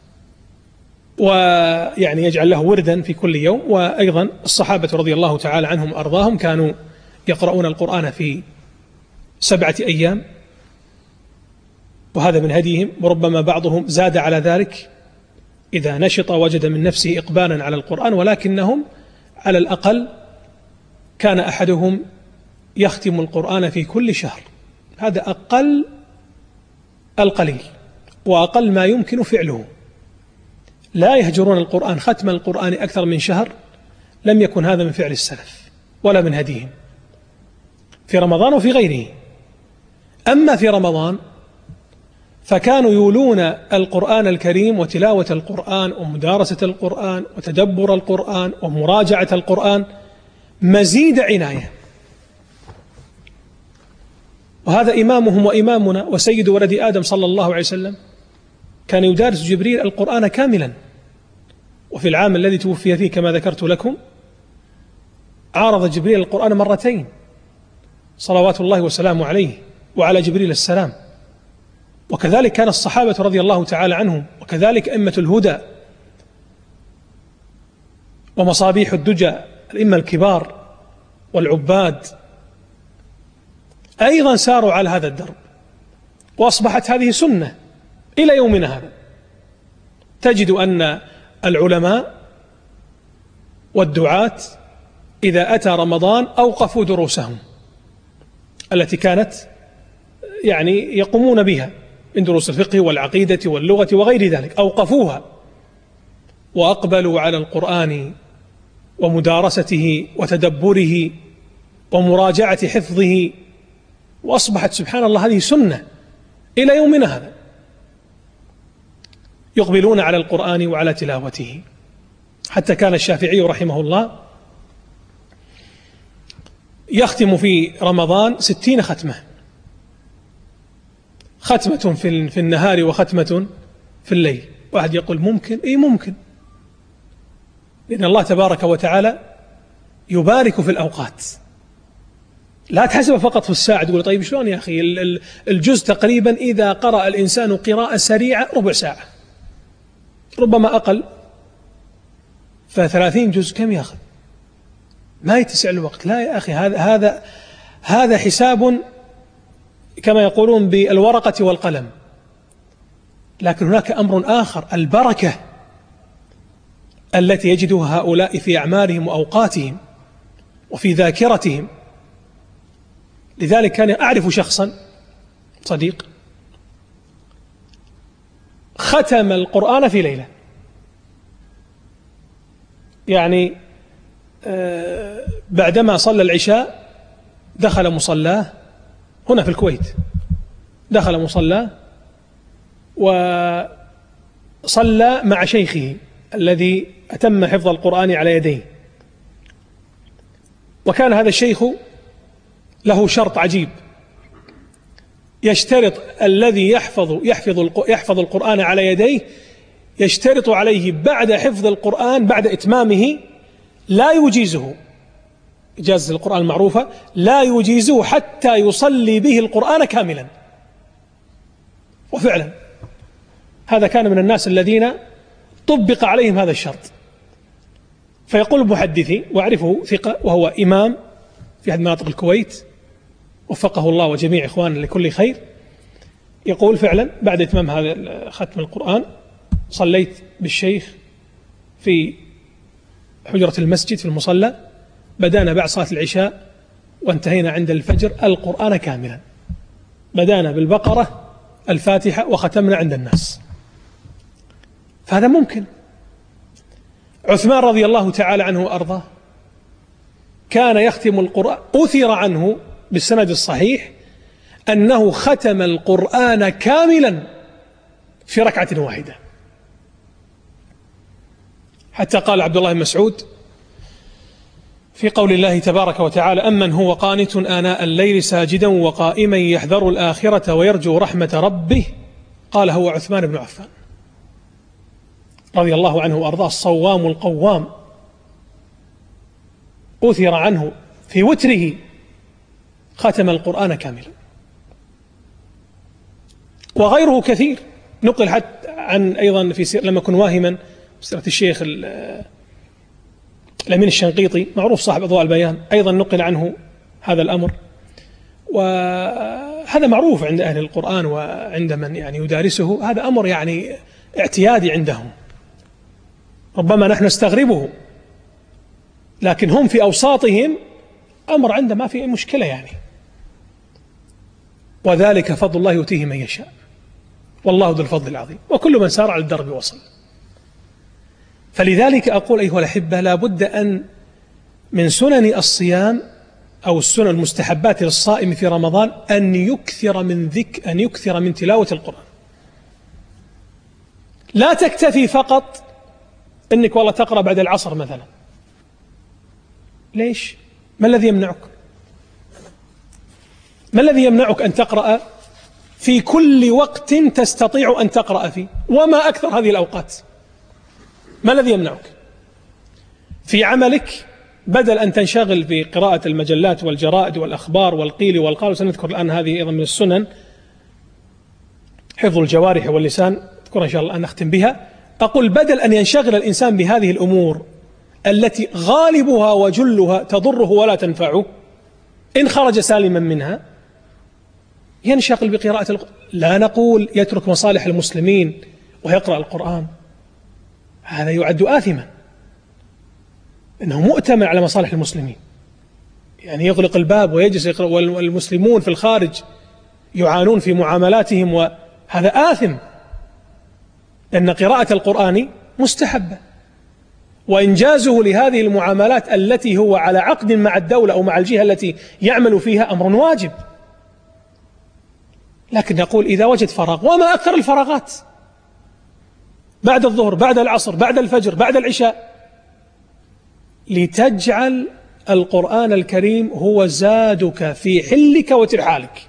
ويعني يجعل له وردا في كل يوم. وأيضا الصحابة رضي الله تعالى عنهم وأرضاهم كانوا يقرؤون القرآن في 7 أيام وهذا من هديهم. وربما بعضهم زاد على ذلك إذا نشط وجد من نفسه إقبالا على القرآن، ولكنهم على الأقل كان أحدهم يختم القرآن في كل شهر، هذا أقل القليل وأقل ما يمكن فعله. لا يهجرون القرآن ختم القرآن أكثر من شهر، لم يكن هذا من فعل السلف ولا من هديهم في رمضان وفي غيره. أما في رمضان فكانوا يولون القرآن الكريم وتلاوة القرآن ومدارسة القرآن وتدبر القرآن ومراجعة القرآن مزيد عناية. وهذا إمامهم وإمامنا وسيد ولد آدم صلى الله عليه وسلم كان يدارس جبريل القرآن كاملا. وفي العام الذي توفي فيه كما ذكرت لكم عارض جبريل القرآن مرتين صلوات الله وسلامه عليه وعلى جبريل السلام. وكذلك كان الصحابة رضي الله تعالى عنهم، وكذلك أئمة الهدى ومصابيح الدجى الأئمة الكبار والعباد أيضا ساروا على هذا الدرب، وأصبحت هذه سنة إلى يومنا هذا. تجد أن العلماء والدعاة إذا أتى رمضان أوقفوا دروسهم التي كانت يقومون بها من دروس الفقه والعقيدة واللغة وغير ذلك، أوقفوها وأقبلوا على القرآن ومدارسته وتدبره ومراجعة حفظه، وأصبحت سبحان الله هذه سنة إلى يومنا هذا، يقبلون على القرآن وعلى تلاوته. حتى كان الشافعي رحمه الله يختم في رمضان 60 ختمة، ختمة في النهار وختمة في الليل. واحد يقول ممكن؟ إيه ممكن، لأن الله تبارك وتعالى يبارك في الأوقات. لا تحسب فقط في الساعة تقول طيب شلون يا أخي الجزء تقريبا إذا قرأ الإنسان قراءة سريعة ربع ساعة ربما أقل، ف30 جزء كم يأخذ؟ ما يتسع الوقت. لا يا أخي، هذا حساب كما يقولون بالورقة والقلم. لكن هناك أمر آخر، البركة التي يجدها هؤلاء في أعمارهم وأوقاتهم وفي ذاكرتهم. لذلك كان أعرف شخصا صديق ختم القرآن في ليلة، بعدما صلى العشاء دخل مصلاه هنا في الكويت، دخل مصلاه وصلى مع شيخه الذي أتم حفظ القرآن على يديه. وكان هذا الشيخ له شرط عجيب، يشترط الذي يحفظ القرآن على يديه، يشترط عليه بعد حفظ القرآن بعد إتمامه لا يجيزه، إجازة القرآن المعروفة لا يجيزه حتى يصلي به القرآن كاملا. وفعلا هذا كان من الناس الذين طبق عليهم هذا الشرط. فيقول محدثي وأعرفه ثقة وهو إمام في أحد مناطق الكويت وفقه الله وجميع إخواننا لكل خير، يقول فعلا بعد إتمام هذا ختم القرآن صليت بالشيخ في حجرة المسجد في المصلى، بدأنا بعد صلاة العشاء وانتهينا عند الفجر القرآن كاملا، بدأنا بالبقرة الفاتحة وختمنا عند الناس. فهذا ممكن. عثمان رضي الله تعالى عنه وأرضاه كان يختم القرآن، أثر عنه بالسند الصحيح أنه ختم القرآن كاملا في ركعة واحدة، حتى قال عبد الله بن مسعود في قول الله تبارك وتعالى: أمن هو قانت آناء الليل ساجدا وقائما يحذر الآخرة ويرجو رحمة ربه، قال هو عثمان بن عفان رضي الله عنه وأرضاه الصوام القوام، أثر عنه في وتره ختم القرآن كاملا. وغيره كثير نقل حتى عن أيضا في لما كن واهما سيرة الشيخ الأمين الشنقيطي معروف صاحب أضواء البيان، أيضا نقل عنه هذا الأمر. وهذا معروف عند أهل القرآن وعند من يعني يدارسه، هذا أمر يعني اعتيادي عندهم، ربما نحن نستغربه، لكن هم في أوساطهم أمر عنده ما في مشكلة يعني. وذلك فضل الله يؤتيه من يشاء والله ذو الفضل العظيم، وكل من سار على الدرب وصل. فلذلك أقول أيها الأحبة، لا بد أن من سنن الصيام أو السنن المستحبات للصائم في رمضان أن يكثر من تلاوة القرآن. لا تكتفي فقط أنك والله تقرأ بعد العصر مثلا. ليش؟ ما الذي يمنعك؟ ما الذي يمنعك أن تقرأ في كل وقت تستطيع أن تقرأ فيه؟ وما أكثر هذه الأوقات. ما الذي يمنعك؟ في عملك بدل أن تنشغل بقراءة المجلات والجرائد والأخبار والقيل والقال، وسنذكر الآن هذه أيضا من السنن، حفظ الجوارح واللسان، أذكر إن شاء الله الآن نختم بها. أقول بدل أن ينشغل الإنسان بهذه الأمور التي غالبها وجلها تضره ولا تنفعه إن خرج سالما منها، ينشغل بقراءة القرآن. لا نقول يترك مصالح المسلمين ويقرأ القرآن، هذا يعد آثما، إنه مؤتمن على مصالح المسلمين، يعني يغلق الباب ويجلس يقرأ والمسلمون في الخارج يعانون في معاملاتهم، وهذا آثم، لأن قراءة القرآن مستحبة، وإنجازه لهذه المعاملات التي هو على عقد مع الدولة أو مع الجهة التي يعمل فيها أمر واجب. لكن نقول إذا وجد فراغ، وما أكثر الفراغات بعد الظهر، بعد العصر، بعد الفجر، بعد العشاء، لتجعل القرآن الكريم هو زادك في حلك وترحالك،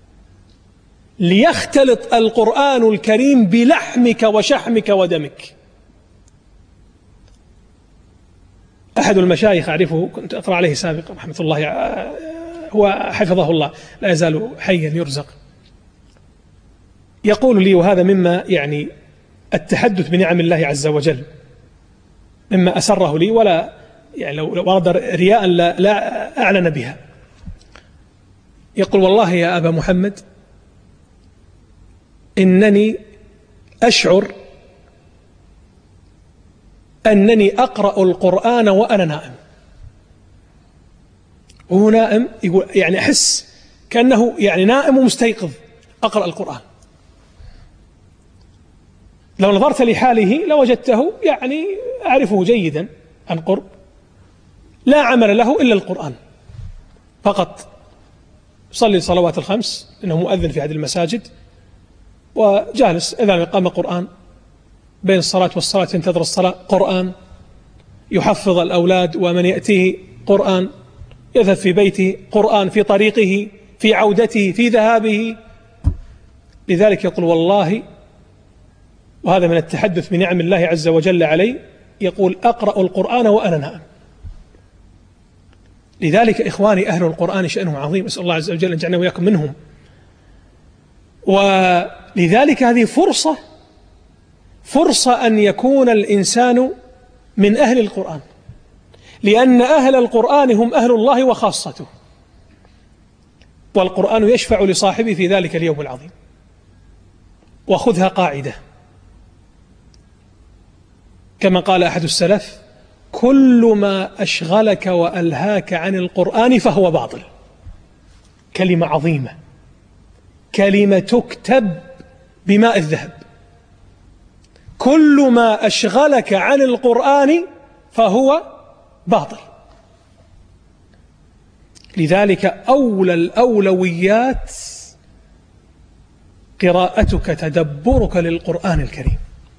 ليختلط القرآن الكريم بلحمك وشحمك ودمك. أحد المشايخ أعرفه، كنت أقرأ عليه سابقا رحمة الله، هو حفظه الله لا يزال حيا يرزق، يقول لي، وهذا مما يعني التحدث بنعم الله عز وجل، مما أسره لي ولا يعني لو ورد رياء لا أعلن بها، يقول: والله يا أبا محمد إنني أشعر أنني أقرأ القرآن وأنا نائم. وهو نائم يقول يعني أحس كأنه يعني نائم ومستيقظ أقرأ القرآن. لو نظرت لحاله لوجدته يعني أعرفه جيدا عن قرب، لا عمل له إلا القرآن فقط، يصلي الصلوات الخمس إنه مؤذن في هذه المساجد، وجالس إذا قام قرآن، بين الصلاة والصلاة ينتظر الصلاة قرآن، يحفظ الأولاد ومن يأتيه قرآن، يذهب في بيته قرآن، في طريقه، في عودته، في ذهابه. لذلك يقول: والله، وهذا من التحدث بنعم الله عز وجل علي، يقول: أقرأ القرآن وأنا نائم. لذلك إخواني أهل القرآن شأنهم عظيم، أسأل الله عز وجل أن يجعلنا وإياكم منهم. ولذلك هذه فرصة أن يكون الإنسان من أهل القرآن، لأن أهل القرآن هم أهل الله وخاصته، والقرآن يشفع لصاحبه في ذلك اليوم العظيم. وخذها قاعدة كما قال أحد السلف: كل ما أشغلك وألهاك عن القرآن فهو باطل. كلمة عظيمة، كلمة تكتب بماء الذهب. كل ما أشغلك عن القرآن فهو باطل. لذلك أولى الأولويات قراءتك، تدبرك للقرآن الكريم.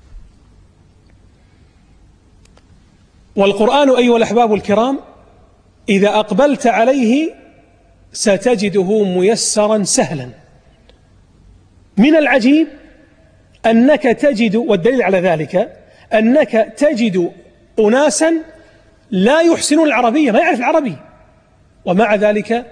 والقرآن أيها الأحباب الكرام إذا أقبلت عليه ستجده ميسرا سهلا. من العجيب أنك تجد، والدليل على ذلك أنك تجد أناسا لا يحسنون العربية، ما يعرف العربي، ومع ذلك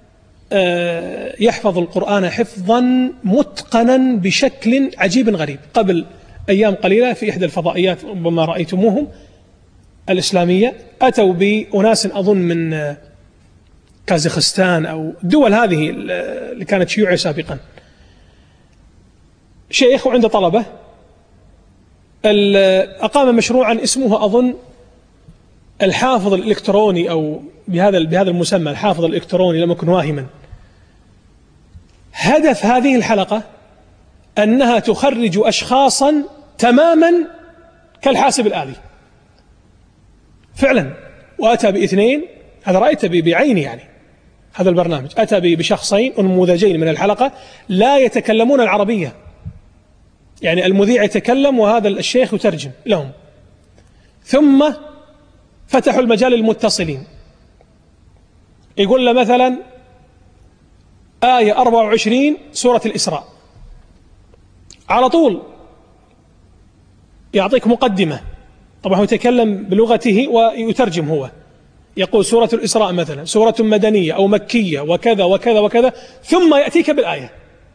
يحفظ القرآن حفظا متقنا بشكل عجيب غريب. قبل أيام قليلة في إحدى الفضائيات ربما رأيتموهم الإسلامية، أتوا بأناس أظن من كازاخستان أو الدول هذه اللي كانت شيوعية سابقا، شيخ وعنده طلبة أقام مشروعا اسمه أظن الحافظ الإلكتروني، أو بهذا المسمى الحافظ الإلكتروني لم يكن واهما. هدف هذه الحلقة أنها تخرج أشخاصا تماما كالحاسب الآلي فعلا، وأتى باثنين، هذا رأيته بعيني يعني، هذا البرنامج أتى بشخصين نموذجين من الحلقة لا يتكلمون العربية، يعني المذيع يتكلم وهذا الشيخ يترجم لهم، ثم فتحوا المجال للمتصلين، يقول له مثلا آية 24 سورة الإسراء، على طول يعطيك مقدمة، طبعا هو يتكلم بلغته ويترجم هو، يقول سورة الإسراء مثلا سورة مدنية أو مكية وكذا وكذا وكذا، ثم يأتيك بالآية،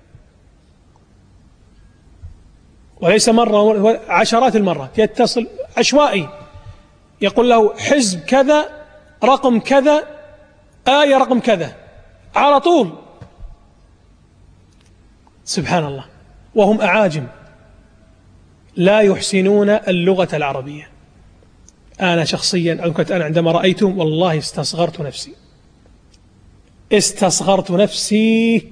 وليس مرة، عشرات المرات يتصل عشوائي، يقول له حزب كذا رقم كذا آية رقم كذا على طول. سبحان الله، وهم أعاجم لا يحسنون اللغة العربية. أنا شخصيا أنا عندما رأيتهم والله استصغرت نفسي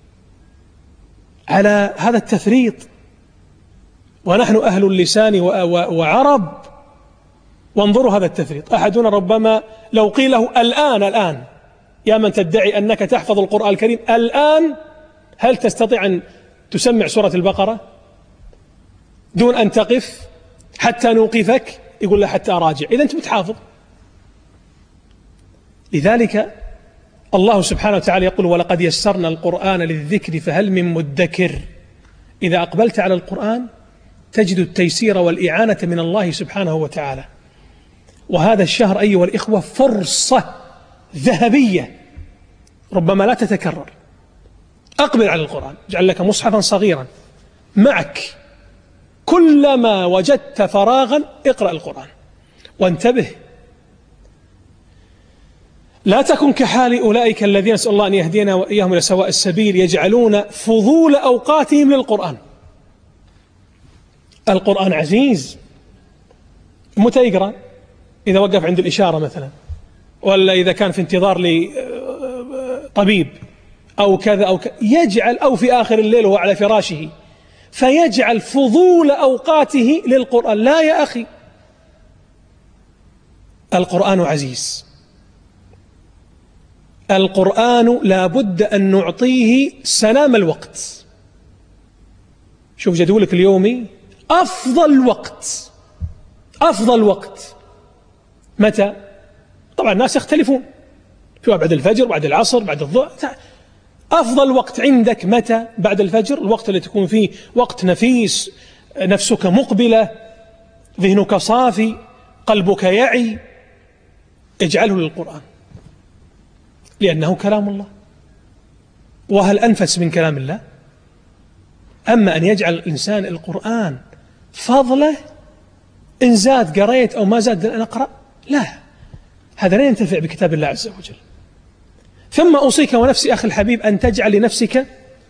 على هذا التفريط، ونحن أهل اللسان وعرب، وانظروا هذا التفريط. أحدنا ربما لو قيل له الآن يا من تدعي أنك تحفظ القرآن الكريم، الآن هل تستطيع أن تسمع سورة البقرة دون أن تقف حتى نوقفك؟ يقول له حتى أراجع. إذا أنت متحافظ. لذلك الله سبحانه وتعالى يقول ولقد يسرنا القرآن للذكر فهل من مدكر. إذا أقبلت على القرآن تجد التيسير والإعانة من الله سبحانه وتعالى. وهذا الشهر أيها الإخوة فرصة ذهبية ربما لا تتكرر. أقبل على القرآن، اجعل لك مصحفا صغيرا معك، كلما وجدت فراغا اقرأ القرآن. وانتبه، لا تكن كحال أولئك الذين نسأل الله أن يهدينا وإياهم إلى سواء السبيل، يجعلون فضول أوقاتهم للقرآن. القرآن عزيز، متى يقرأ؟ إذا وقف عند الإشارة مثلا، ولا إذا كان في انتظار لطبيب أو كذا أو كذا، يجعل، أو في آخر الليل وهو على فراشه، فيجعل فضول أوقاته للقرآن. لا يا أخي، القرآن عزيز، القرآن لا بد أن نعطيه سلام الوقت. شوف جدولك اليومي، أفضل وقت متى؟ طبعا الناس يختلفون، في بعد الفجر، بعد العصر، بعد الظهر. أفضل وقت عندك متى؟ بعد الفجر، الوقت اللي تكون فيه وقت نفيس، نفسك مقبلة، ذهنك صافي، قلبك يعي، اجعله للقرآن، لأنه كلام الله. وهل أنفس من كلام الله؟ أما أن يجعل الإنسان القرآن فضله، إن زاد قريت أو ما زاد نقرأ، لا، هذا لا ينتفع بكتاب الله عز وجل. ثم أوصيك ونفسي أخي الحبيب أن تجعل لنفسك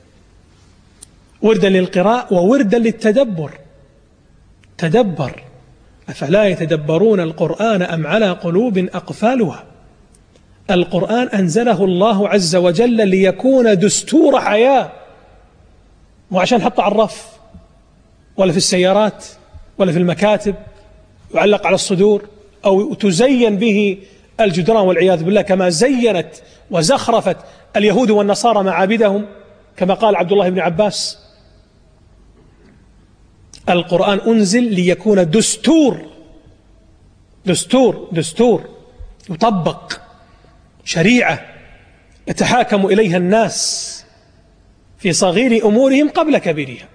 وردا للقراءة ووردا للتدبر. تدبر، أفلا يتدبرون القرآن أم على قلوب أقفالها. القرآن أنزله الله عز وجل ليكون دستور حياة، مو عشان حطه على الرف ولا في السيارات ولا في المكاتب يعلق على الصدور أو تزين به الجدران والعياذ بالله، كما زينت وزخرفت اليهود والنصارى معابدهم، كما قال عبد الله بن عباس. القرآن أنزل ليكون دستور يطبق، شريعة يتحاكم إليها الناس في صغير أمورهم قبل كبيرها،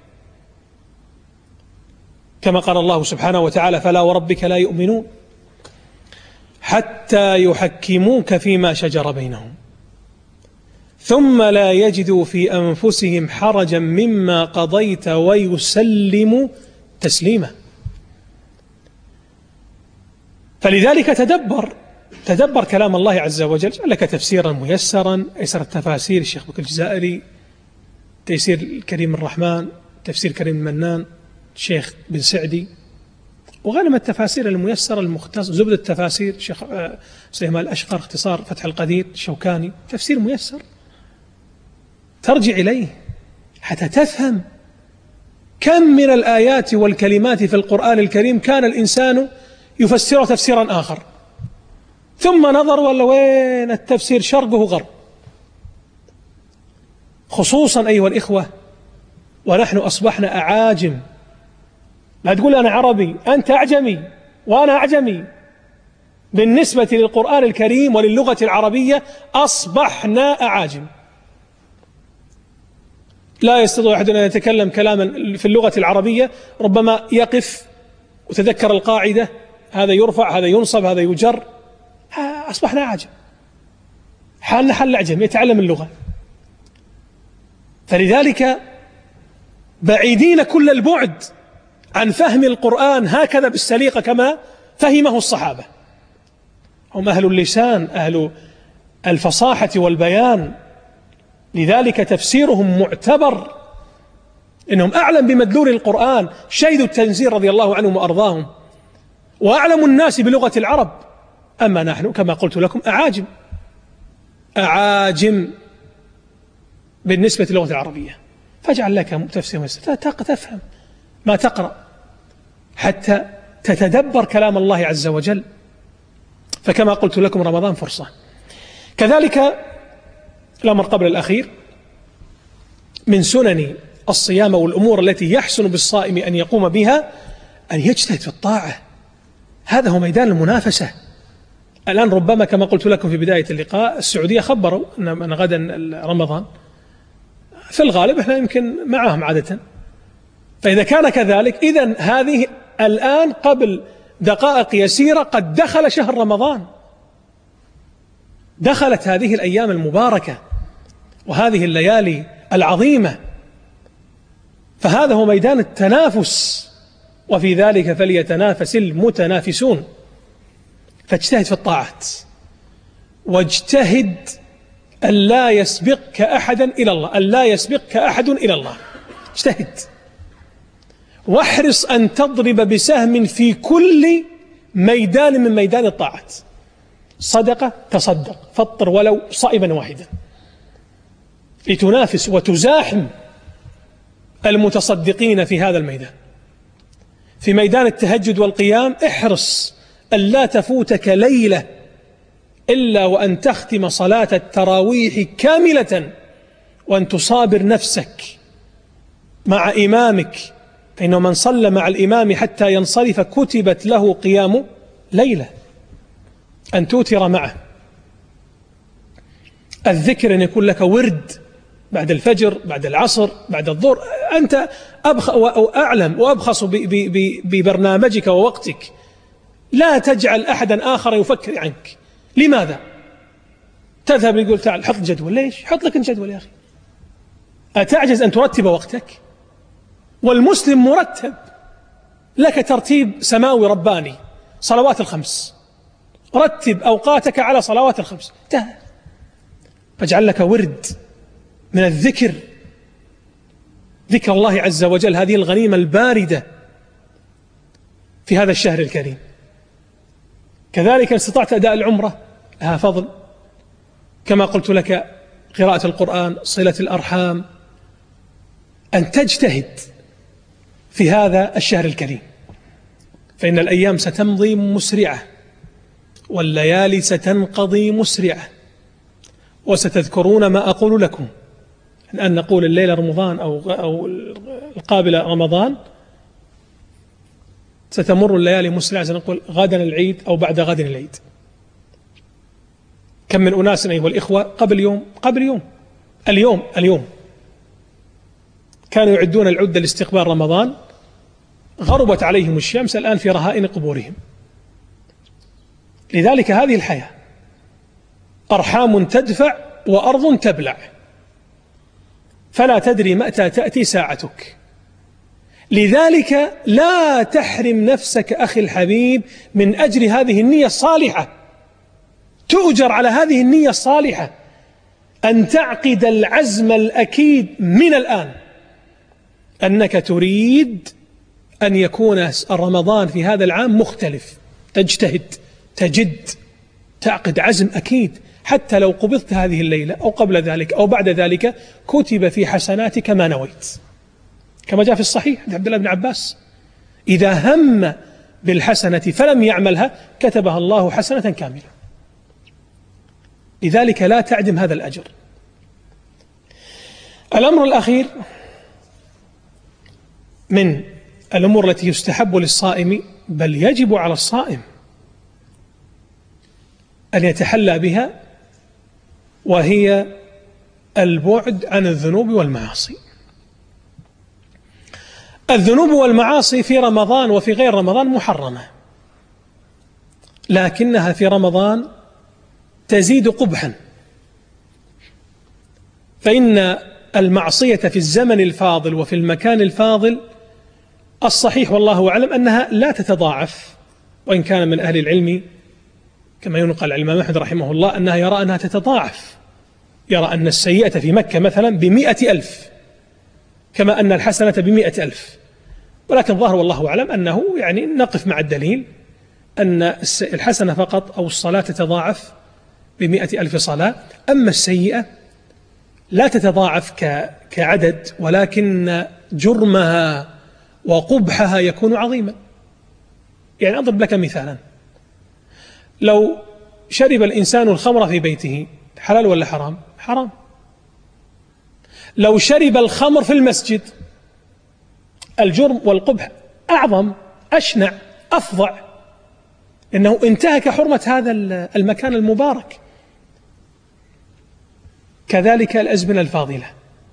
كما قال الله سبحانه وتعالى فلا وربك لا يؤمنون حتى يحكموك فيما شجر بينهم ثم لا يجدوا في أنفسهم حرجا مما قضيت ويسلموا تسليما. فلذلك تدبر تدبر كلام الله عز وجل، جعل لك تفسيرا ميسرا، أيسر التفاسير الشيخ بكر الجزائري، تيسير الكريم الرحمن، تفسير كريم المنان، الشيخ بن سعدي، وغالب التفاسير الميسرة المختصر، زبد التفاسير الشيخ سليمان الأشقر، اختصار فتح القدير الشوكاني، تفسير ميسر ترجع إليه حتى تفهم كم من الآيات والكلمات في القرآن الكريم كان الإنسان يفسر تفسيرا آخر، ثم نظر ولا وين التفسير شرقه غرب. خصوصا أيها الإخوة ونحن أصبحنا أعاجم. لا تقول أنا عربي، أنت أعجمي وأنا أعجمي. بالنسبة للقرآن الكريم وللغة العربية أصبحنا أعاجم، لا يستطيع أحد أن يتكلم كلاما في اللغة العربية ربما يقف وتذكر القاعدة، هذا يرفع هذا ينصب هذا يجر. أصبحنا أعجم، حالنا حال الأعجم يتعلم اللغة. فلذلك بعيدين كل البعد عن فهم القرآن هكذا بالسليقة كما فهمه الصحابة. هم أهل اللسان، أهل الفصاحة والبيان، لذلك تفسيرهم معتبر، إنهم أعلم بمدلول القرآن، شهدوا التنزيل رضي الله عنهم وأرضاهم، وأعلم الناس بلغة العرب. أما نحن كما قلت لكم أعاجم بالنسبة للغة العربية. فاجعل لك تفسير تفهم ما تقرأ حتى تتدبر كلام الله عز وجل. فكما قلت لكم رمضان فرصة. كذلك الأمر قبل الأخير من سنن الصيام والأمور التي يحسن بالصائم أن يقوم بها أن يجتهد في الطاعة. هذا هو ميدان المنافسة. الآن ربما كما قلت لكم في بداية اللقاء السعودية خبروا أن غدا رمضان، في الغالب احنا يمكن معهم عادة. فإذا كان كذلك إذن هذه الآن قبل دقائق يسيرة قد دخل شهر رمضان، دخلت هذه الأيام المباركة وهذه الليالي العظيمة. فهذا هو ميدان التنافس، وفي ذلك فليتنافس المتنافسون. فاجتهد في الطاعات، واجتهد ألا يسبقك أحدا إلى الله، ألا يسبقك أحد إلى الله. اجتهد واحرص أن تضرب بسهم في كل ميدان من ميدان الطاعات. صدقة تصدق، فطر ولو صائما واحدا، لتنافس وتزاحم المتصدقين في هذا الميدان. في ميدان التهجد والقيام احرص ألا تفوتك ليلة إلا وأن تختم صلاة التراويح كاملة، وأن تصابر نفسك مع إمامك، فإنه من صلى مع الإمام حتى ينصرف كتبت له قيام ليلة. أن توتر معه. الذكر أن يكون لك ورد بعد الفجر، بعد العصر، بعد الظهر. أنت أعلم وأبخص ببرنامجك ووقتك. لا تجعل أحدا آخر يفكر عنك. لماذا؟ تذهب يقول تعال حط جدول. ليش؟ حط لك جدول يا أخي. أتعجز أن ترتب وقتك؟ والمسلم مرتب، لك ترتيب سماوي رباني. صلوات الخمس، رتب أوقاتك على صلوات الخمس. فاجعل لك ورد من الذكر، ذكر الله عز وجل، هذه الغنيمة الباردة في هذا الشهر الكريم. كذلك استطعت أداء العمرة لها فضل، كما قلت لك قراءة القرآن، صلة الأرحام. أن تجتهد في هذا الشهر الكريم، فإن الأيام ستمضي مسرعة والليالي ستنقضي مسرعة، وستذكرون ما أقول لكم. الآن نقول الليلة رمضان أو القابلة رمضان، ستمر الليالي مسرعة. سنقول غدا العيد أو بعد غد العيد. كم من أناس أيها الإخوة قبل يوم اليوم كانوا يعدون العدة لاستقبال رمضان، غربت عليهم الشمس، الآن في رهائن قبورهم. لذلك هذه الحياة أرحام تدفع وأرض تبلع، فلا تدري متى تأتي ساعتك. لذلك لا تحرم نفسك أخي الحبيب من أجل هذه النية الصالحة تؤجر على هذه النية الصالحة أن تعقد العزم الأكيد من الآن أنك تريد أن يكون رمضان في هذا العام مختلف، تجتهد، تجد، تعقد عزم أكيد، حتى لو قبضت هذه الليلة أو قبل ذلك أو بعد ذلك كتب في حسناتك ما نويت، كما جاء في الصحيح عند عبد الله بن عباس: إذا هم بالحسنة فلم يعملها كتبها الله حسنة كاملة. لذلك لا تعدم هذا الأجر. الأمر الأخير من الأمور التي يستحب للصائم بل يجب على الصائم أن يتحلى بها، وهي البعد عن الذنوب والمعاصي. الذنوب والمعاصي في رمضان وفي غير رمضان محرمة، لكنها في رمضان تزيد قبحا، فإن المعصية في الزمن الفاضل وفي المكان الفاضل الصحيح والله أعلم أنها لا تتضاعف، وإن كان من أهل العلم كما ينقل الإمام أحمد رحمه الله أنها يرى أنها تتضاعف، يرى أن السيئة في مكة مثلا ب100,000 كما أن الحسنة ب100,000، ولكن ظاهر والله أعلم أنه يعني نقف مع الدليل أن الحسنة فقط أو الصلاة تتضاعف ب100,000 صلاة، أما السيئة لا تتضاعف كعدد، ولكن جرمها وقبحها يكون عظيما. يعني أضرب لك مثالا: لو شرب الإنسان الخمر في بيته حلال ولا حرام؟ حرام. لو شرب الخمر في المسجد الجرم والقبح أعظم، أشنع، أفظع، إنه انتهك حرمة هذا المكان المبارك. كذلك الأزمنة الفاضلة،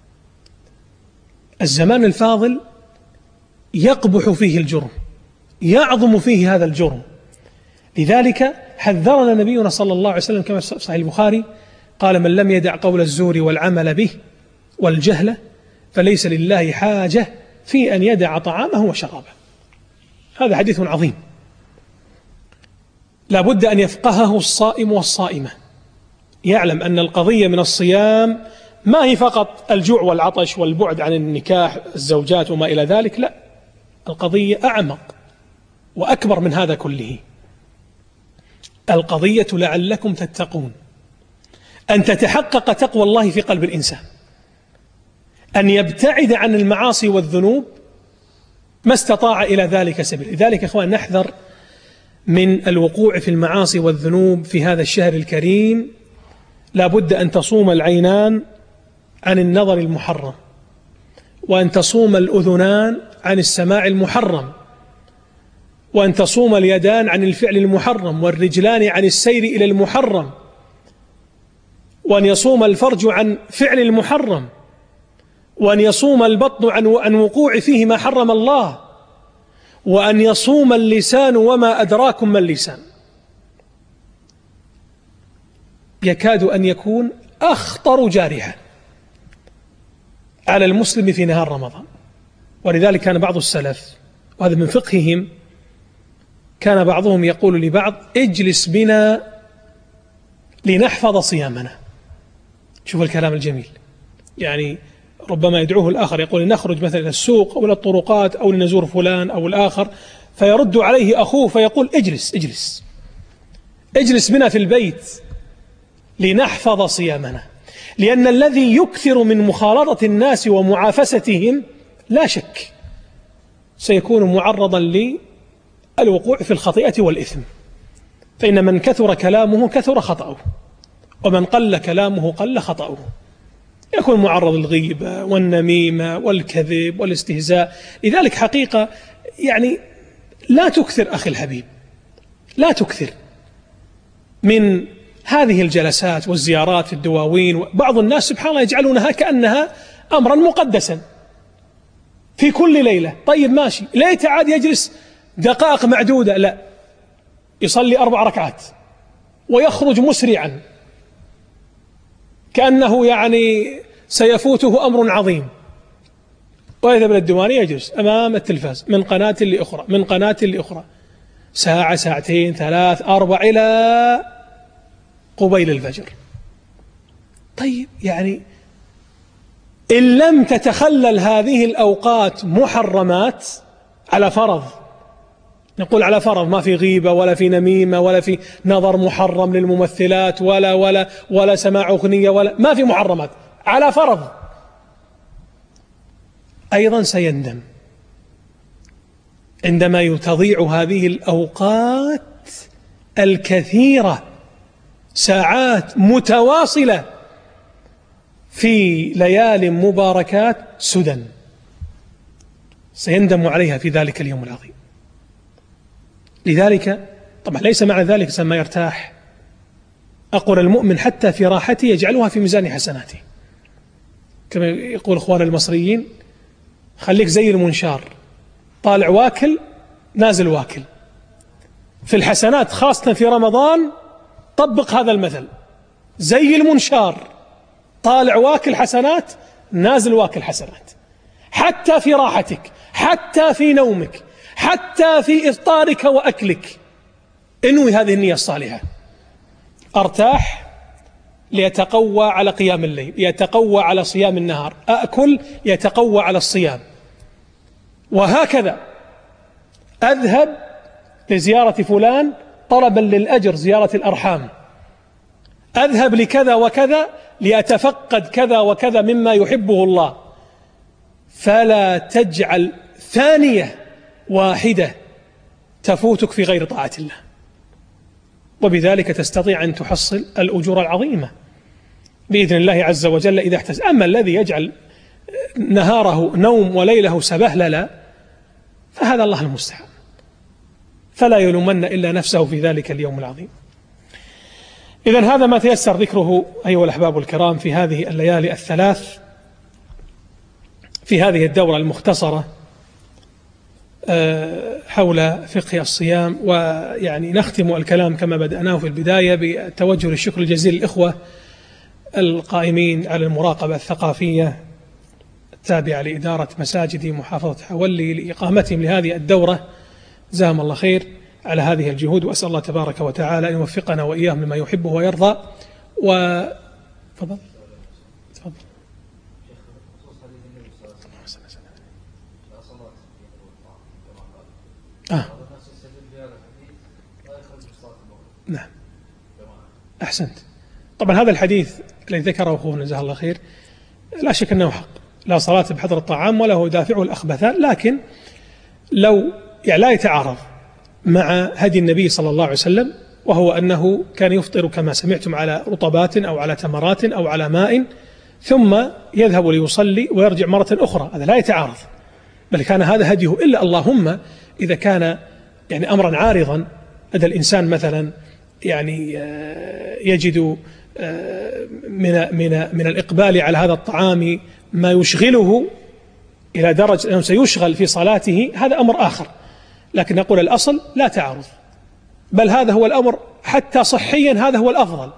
الزمان الفاضل يقبح فيه الجرم، يعظم فيه هذا الجرم. لذلك حذرنا نبينا صلى الله عليه وسلم كما في صحيح البخاري قال: من لم يدع قول الزور والعمل به والجهل فليس لله حاجة في أن يدع طعامه وشرابه. هذا حديث عظيم لا بد أن يفقهه الصائم والصائمة، يعلم أن القضية من الصيام ما هي فقط الجوع والعطش والبعد عن النكاح الزوجات وما إلى ذلك، لا، القضية أعمق وأكبر من هذا كله. القضية لعلكم تتقون، أن تتحقق تقوى الله في قلب الإنسان، أن يبتعد عن المعاصي والذنوب ما استطاع إلى ذلك سبيل. لذلك إخوان نحذر من الوقوع في المعاصي والذنوب في هذا الشهر الكريم. لا بد أن تصوم العينان عن النظر المحرم، وأن تصوم الأذنان عن السماع المحرم، وأن تصوم اليدان عن الفعل المحرم، والرجلان عن السير إلى المحرم، وأن يصوم الفرج عن فعل المحرم، وأن يصوم البطن عن وقوع فيه ما حرم الله، وأن يصوم اللسان وما أدراكم ما اللسان. يكاد أن يكون أخطر جارحة على المسلم في نهار رمضان. ولذلك كان بعض السلف، وهذا من فقههم، كان بعضهم يقول لبعض: اجلس بنا لنحفظ صيامنا. شوف الكلام الجميل، يعني ربما يدعوه الآخر يقول نخرج مثلا إلى السوق أو إلى الطرقات أو لنزور فلان أو الآخر، فيرد عليه أخوه فيقول: اجلس بنا في البيت لنحفظ صيامنا. لأن الذي يكثر من مخالطة الناس ومعافستهم لا شك سيكون معرضا للوقوع في الخطيئة والإثم، فإن من كثر كلامه كثر خطأه، ومن قل كلامه قل خطأه. يكون معرض للغيبة والنميمة والكذب والاستهزاء. لذلك حقيقة يعني لا تكثر أخي الحبيب، لا تكثر من هذه الجلسات والزيارات في الدواوين. بعض الناس سبحان الله يجعلونها كأنها أمرا مقدسا في كل ليلة. طيب ماشي، ليت عاد يجلس دقائق معدودة، لا، يصلي 4 ركعات ويخرج مسرعا كأنه يعني سيفوته أمر عظيم، ويذهب إلى الديوان يجلس أمام التلفاز من قناة لأخرى من قناة لأخرى، ساعة، ساعتين، 3، 4، إلى قبيل الفجر. طيب يعني إن لم تتخلل هذه الأوقات محرمات على فرض، نقول على فرض ما في غيبة ولا في نميمة ولا في نظر محرم للممثلات ولا سماع أغنية ولا ما في محرمات، على فرض، أيضا سيندم عندما تضيع هذه الأوقات الكثيرة ساعات متواصلة في ليال مباركات سدى، سيندم عليها في ذلك اليوم العظيم. لذلك طبعا ليس معنى ذلك ما يرتاح، أقول المؤمن حتى في راحته يجعلها في ميزان حسناته، كما يقول إخوان المصريين خليك زي المنشار، طالع واكل نازل واكل. في الحسنات خاصة في رمضان طبق هذا المثل، زي المنشار، طالع واكل حسنات نازل واكل حسنات، حتى في راحتك، حتى في نومك، حتى في إفطارك وأكلك، انوي هذه النية الصالحة. أرتاح ليتقوى على قيام الليل، يتقوى على صيام النهار، أأكل يتقوى على الصيام، وهكذا أذهب لزيارة فلان طلبا للأجر، زيارة الأرحام، أذهب لكذا وكذا لأتفقد كذا وكذا مما يحبه الله. فلا تجعل ثانية واحدة تفوتك في غير طاعة الله، وبذلك تستطيع أن تحصل الأجور العظيمة بإذن الله عز وجل إذا احتسب. أما الذي يجعل نهاره نوم وليله سبهللا فهذا الله المستعان، فلا يلومن إلا نفسه في ذلك اليوم العظيم. إذن هذا ما تيسر ذكره أيها الأحباب الكرام في هذه الليالي الثلاث في هذه الدورة المختصرة حول فقه الصيام. ويعني نختم الكلام كما بدأناه في البداية بالتوجه للشكر الجزيل للإخوة القائمين على المراقبة الثقافية التابعة لإدارة مساجد محافظة حولي لإقامتهم لهذه الدورة، جزاهم الله خير على هذه الجهود، وأسأل الله تبارك وتعالى أن يوفقنا وإياهم لما يحبه ويرضى. تفضل. نعم أحسنت. طبعا هذا الحديث الذي ذكره أخونا جزاه الله خير لا شك أنه حق، لا صلاة بحضر الطعام ولا هو دافعه الأخبثان، لكن لو يعني لا يتعارض مع هدي النبي صلى الله عليه وسلم، وهو أنه كان يفطر كما سمعتم على رطبات أو على تمرات أو على ماء ثم يذهب ليصلي ويرجع مرة أخرى، هذا لا يتعارض، بل كان هذا هديه. إلا اللهم إذا كان يعني أمرا عارضا لدى الإنسان، مثلا يعني يجد من الإقبال على هذا الطعام ما يشغله إلى درجة أنه سيشغل في صلاته، هذا أمر آخر. لكن نقول الأصل لا تعارض، بل هذا هو الأمر حتى صحيا، هذا هو الأفضل،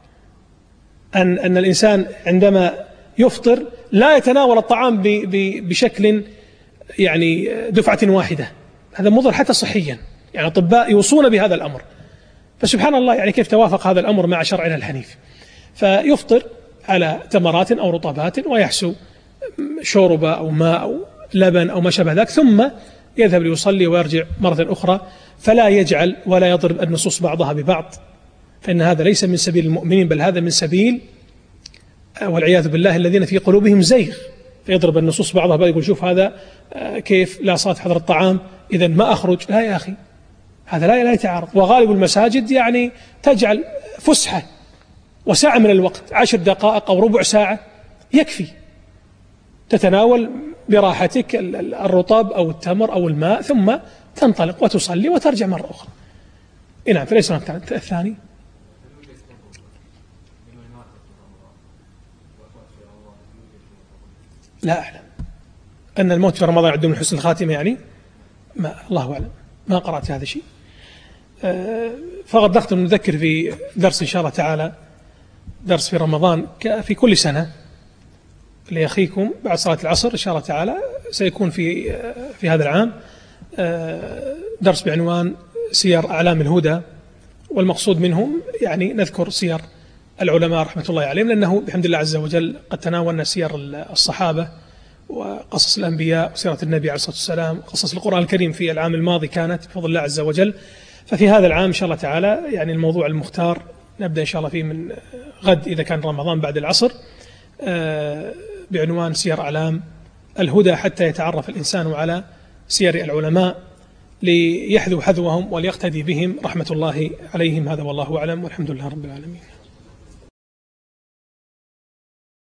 أن الإنسان عندما يفطر لا يتناول الطعام بشكل يعني دفعة واحدة، هذا مضر حتى صحيا، يعني الأطباء يوصون بهذا الأمر. فسبحان الله يعني كيف توافق هذا الأمر مع شرعنا الحنيف. فيفطر على تمرات أو رطبات ويحسو شوربة أو ماء أو لبن أو ما شابه ذلك، ثم يذهب ليصلي ويرجع مرة أخرى، فلا يجعل ولا يضرب النصوص بعضها ببعض، فإن هذا ليس من سبيل المؤمنين، بل هذا من سبيل والعياذ بالله الذين في قلوبهم زيغ، فيضرب النصوص بعضها ببعض، يقول شوف هذا كيف لا صلاة حضر الطعام إذن ما أخرج. لا يا أخي، هذا لا يتعارض. وغالب المساجد يعني تجعل فسحة وساعة من الوقت، 10 دقائق أو ربع ساعة يكفي، تتناول براحتك الرطب أو التمر أو الماء، ثم تنطلق وتصلي وترجع مرة أخرى. نعم. فليس هناك الثاني. لا أعلم أن الموت في رمضان يعد من حسن الخاتمة، يعني ما الله أعلم، ما قرأت هذا الشيء. فقد نختم نذكر في درس إن شاء الله تعالى، درس في رمضان في كل سنة لأخيكم بعد صلاة العصر إن شاء الله تعالى، سيكون في هذا العام درس بعنوان سير أعلام الهدى، والمقصود منهم يعني نذكر سير العلماء رحمة الله عليهم، لأنه بحمد الله عز وجل قد تناولنا سير الصحابة وقصص الأنبياء وسيرة النبي عليه الصلاة والسلام، قصص القرآن الكريم في العام الماضي كانت بفضل الله عز وجل. ففي هذا العام إن شاء الله تعالى يعني الموضوع المختار نبدأ إن شاء الله فيه من غد إذا كان رمضان بعد العصر، بعنوان سير أعلام الهدى، حتى يتعرف الإنسان على سير العلماء ليحذو حذوهم وليقتدي بهم رحمة الله عليهم. هذا والله أعلم، والحمد لله رب العالمين.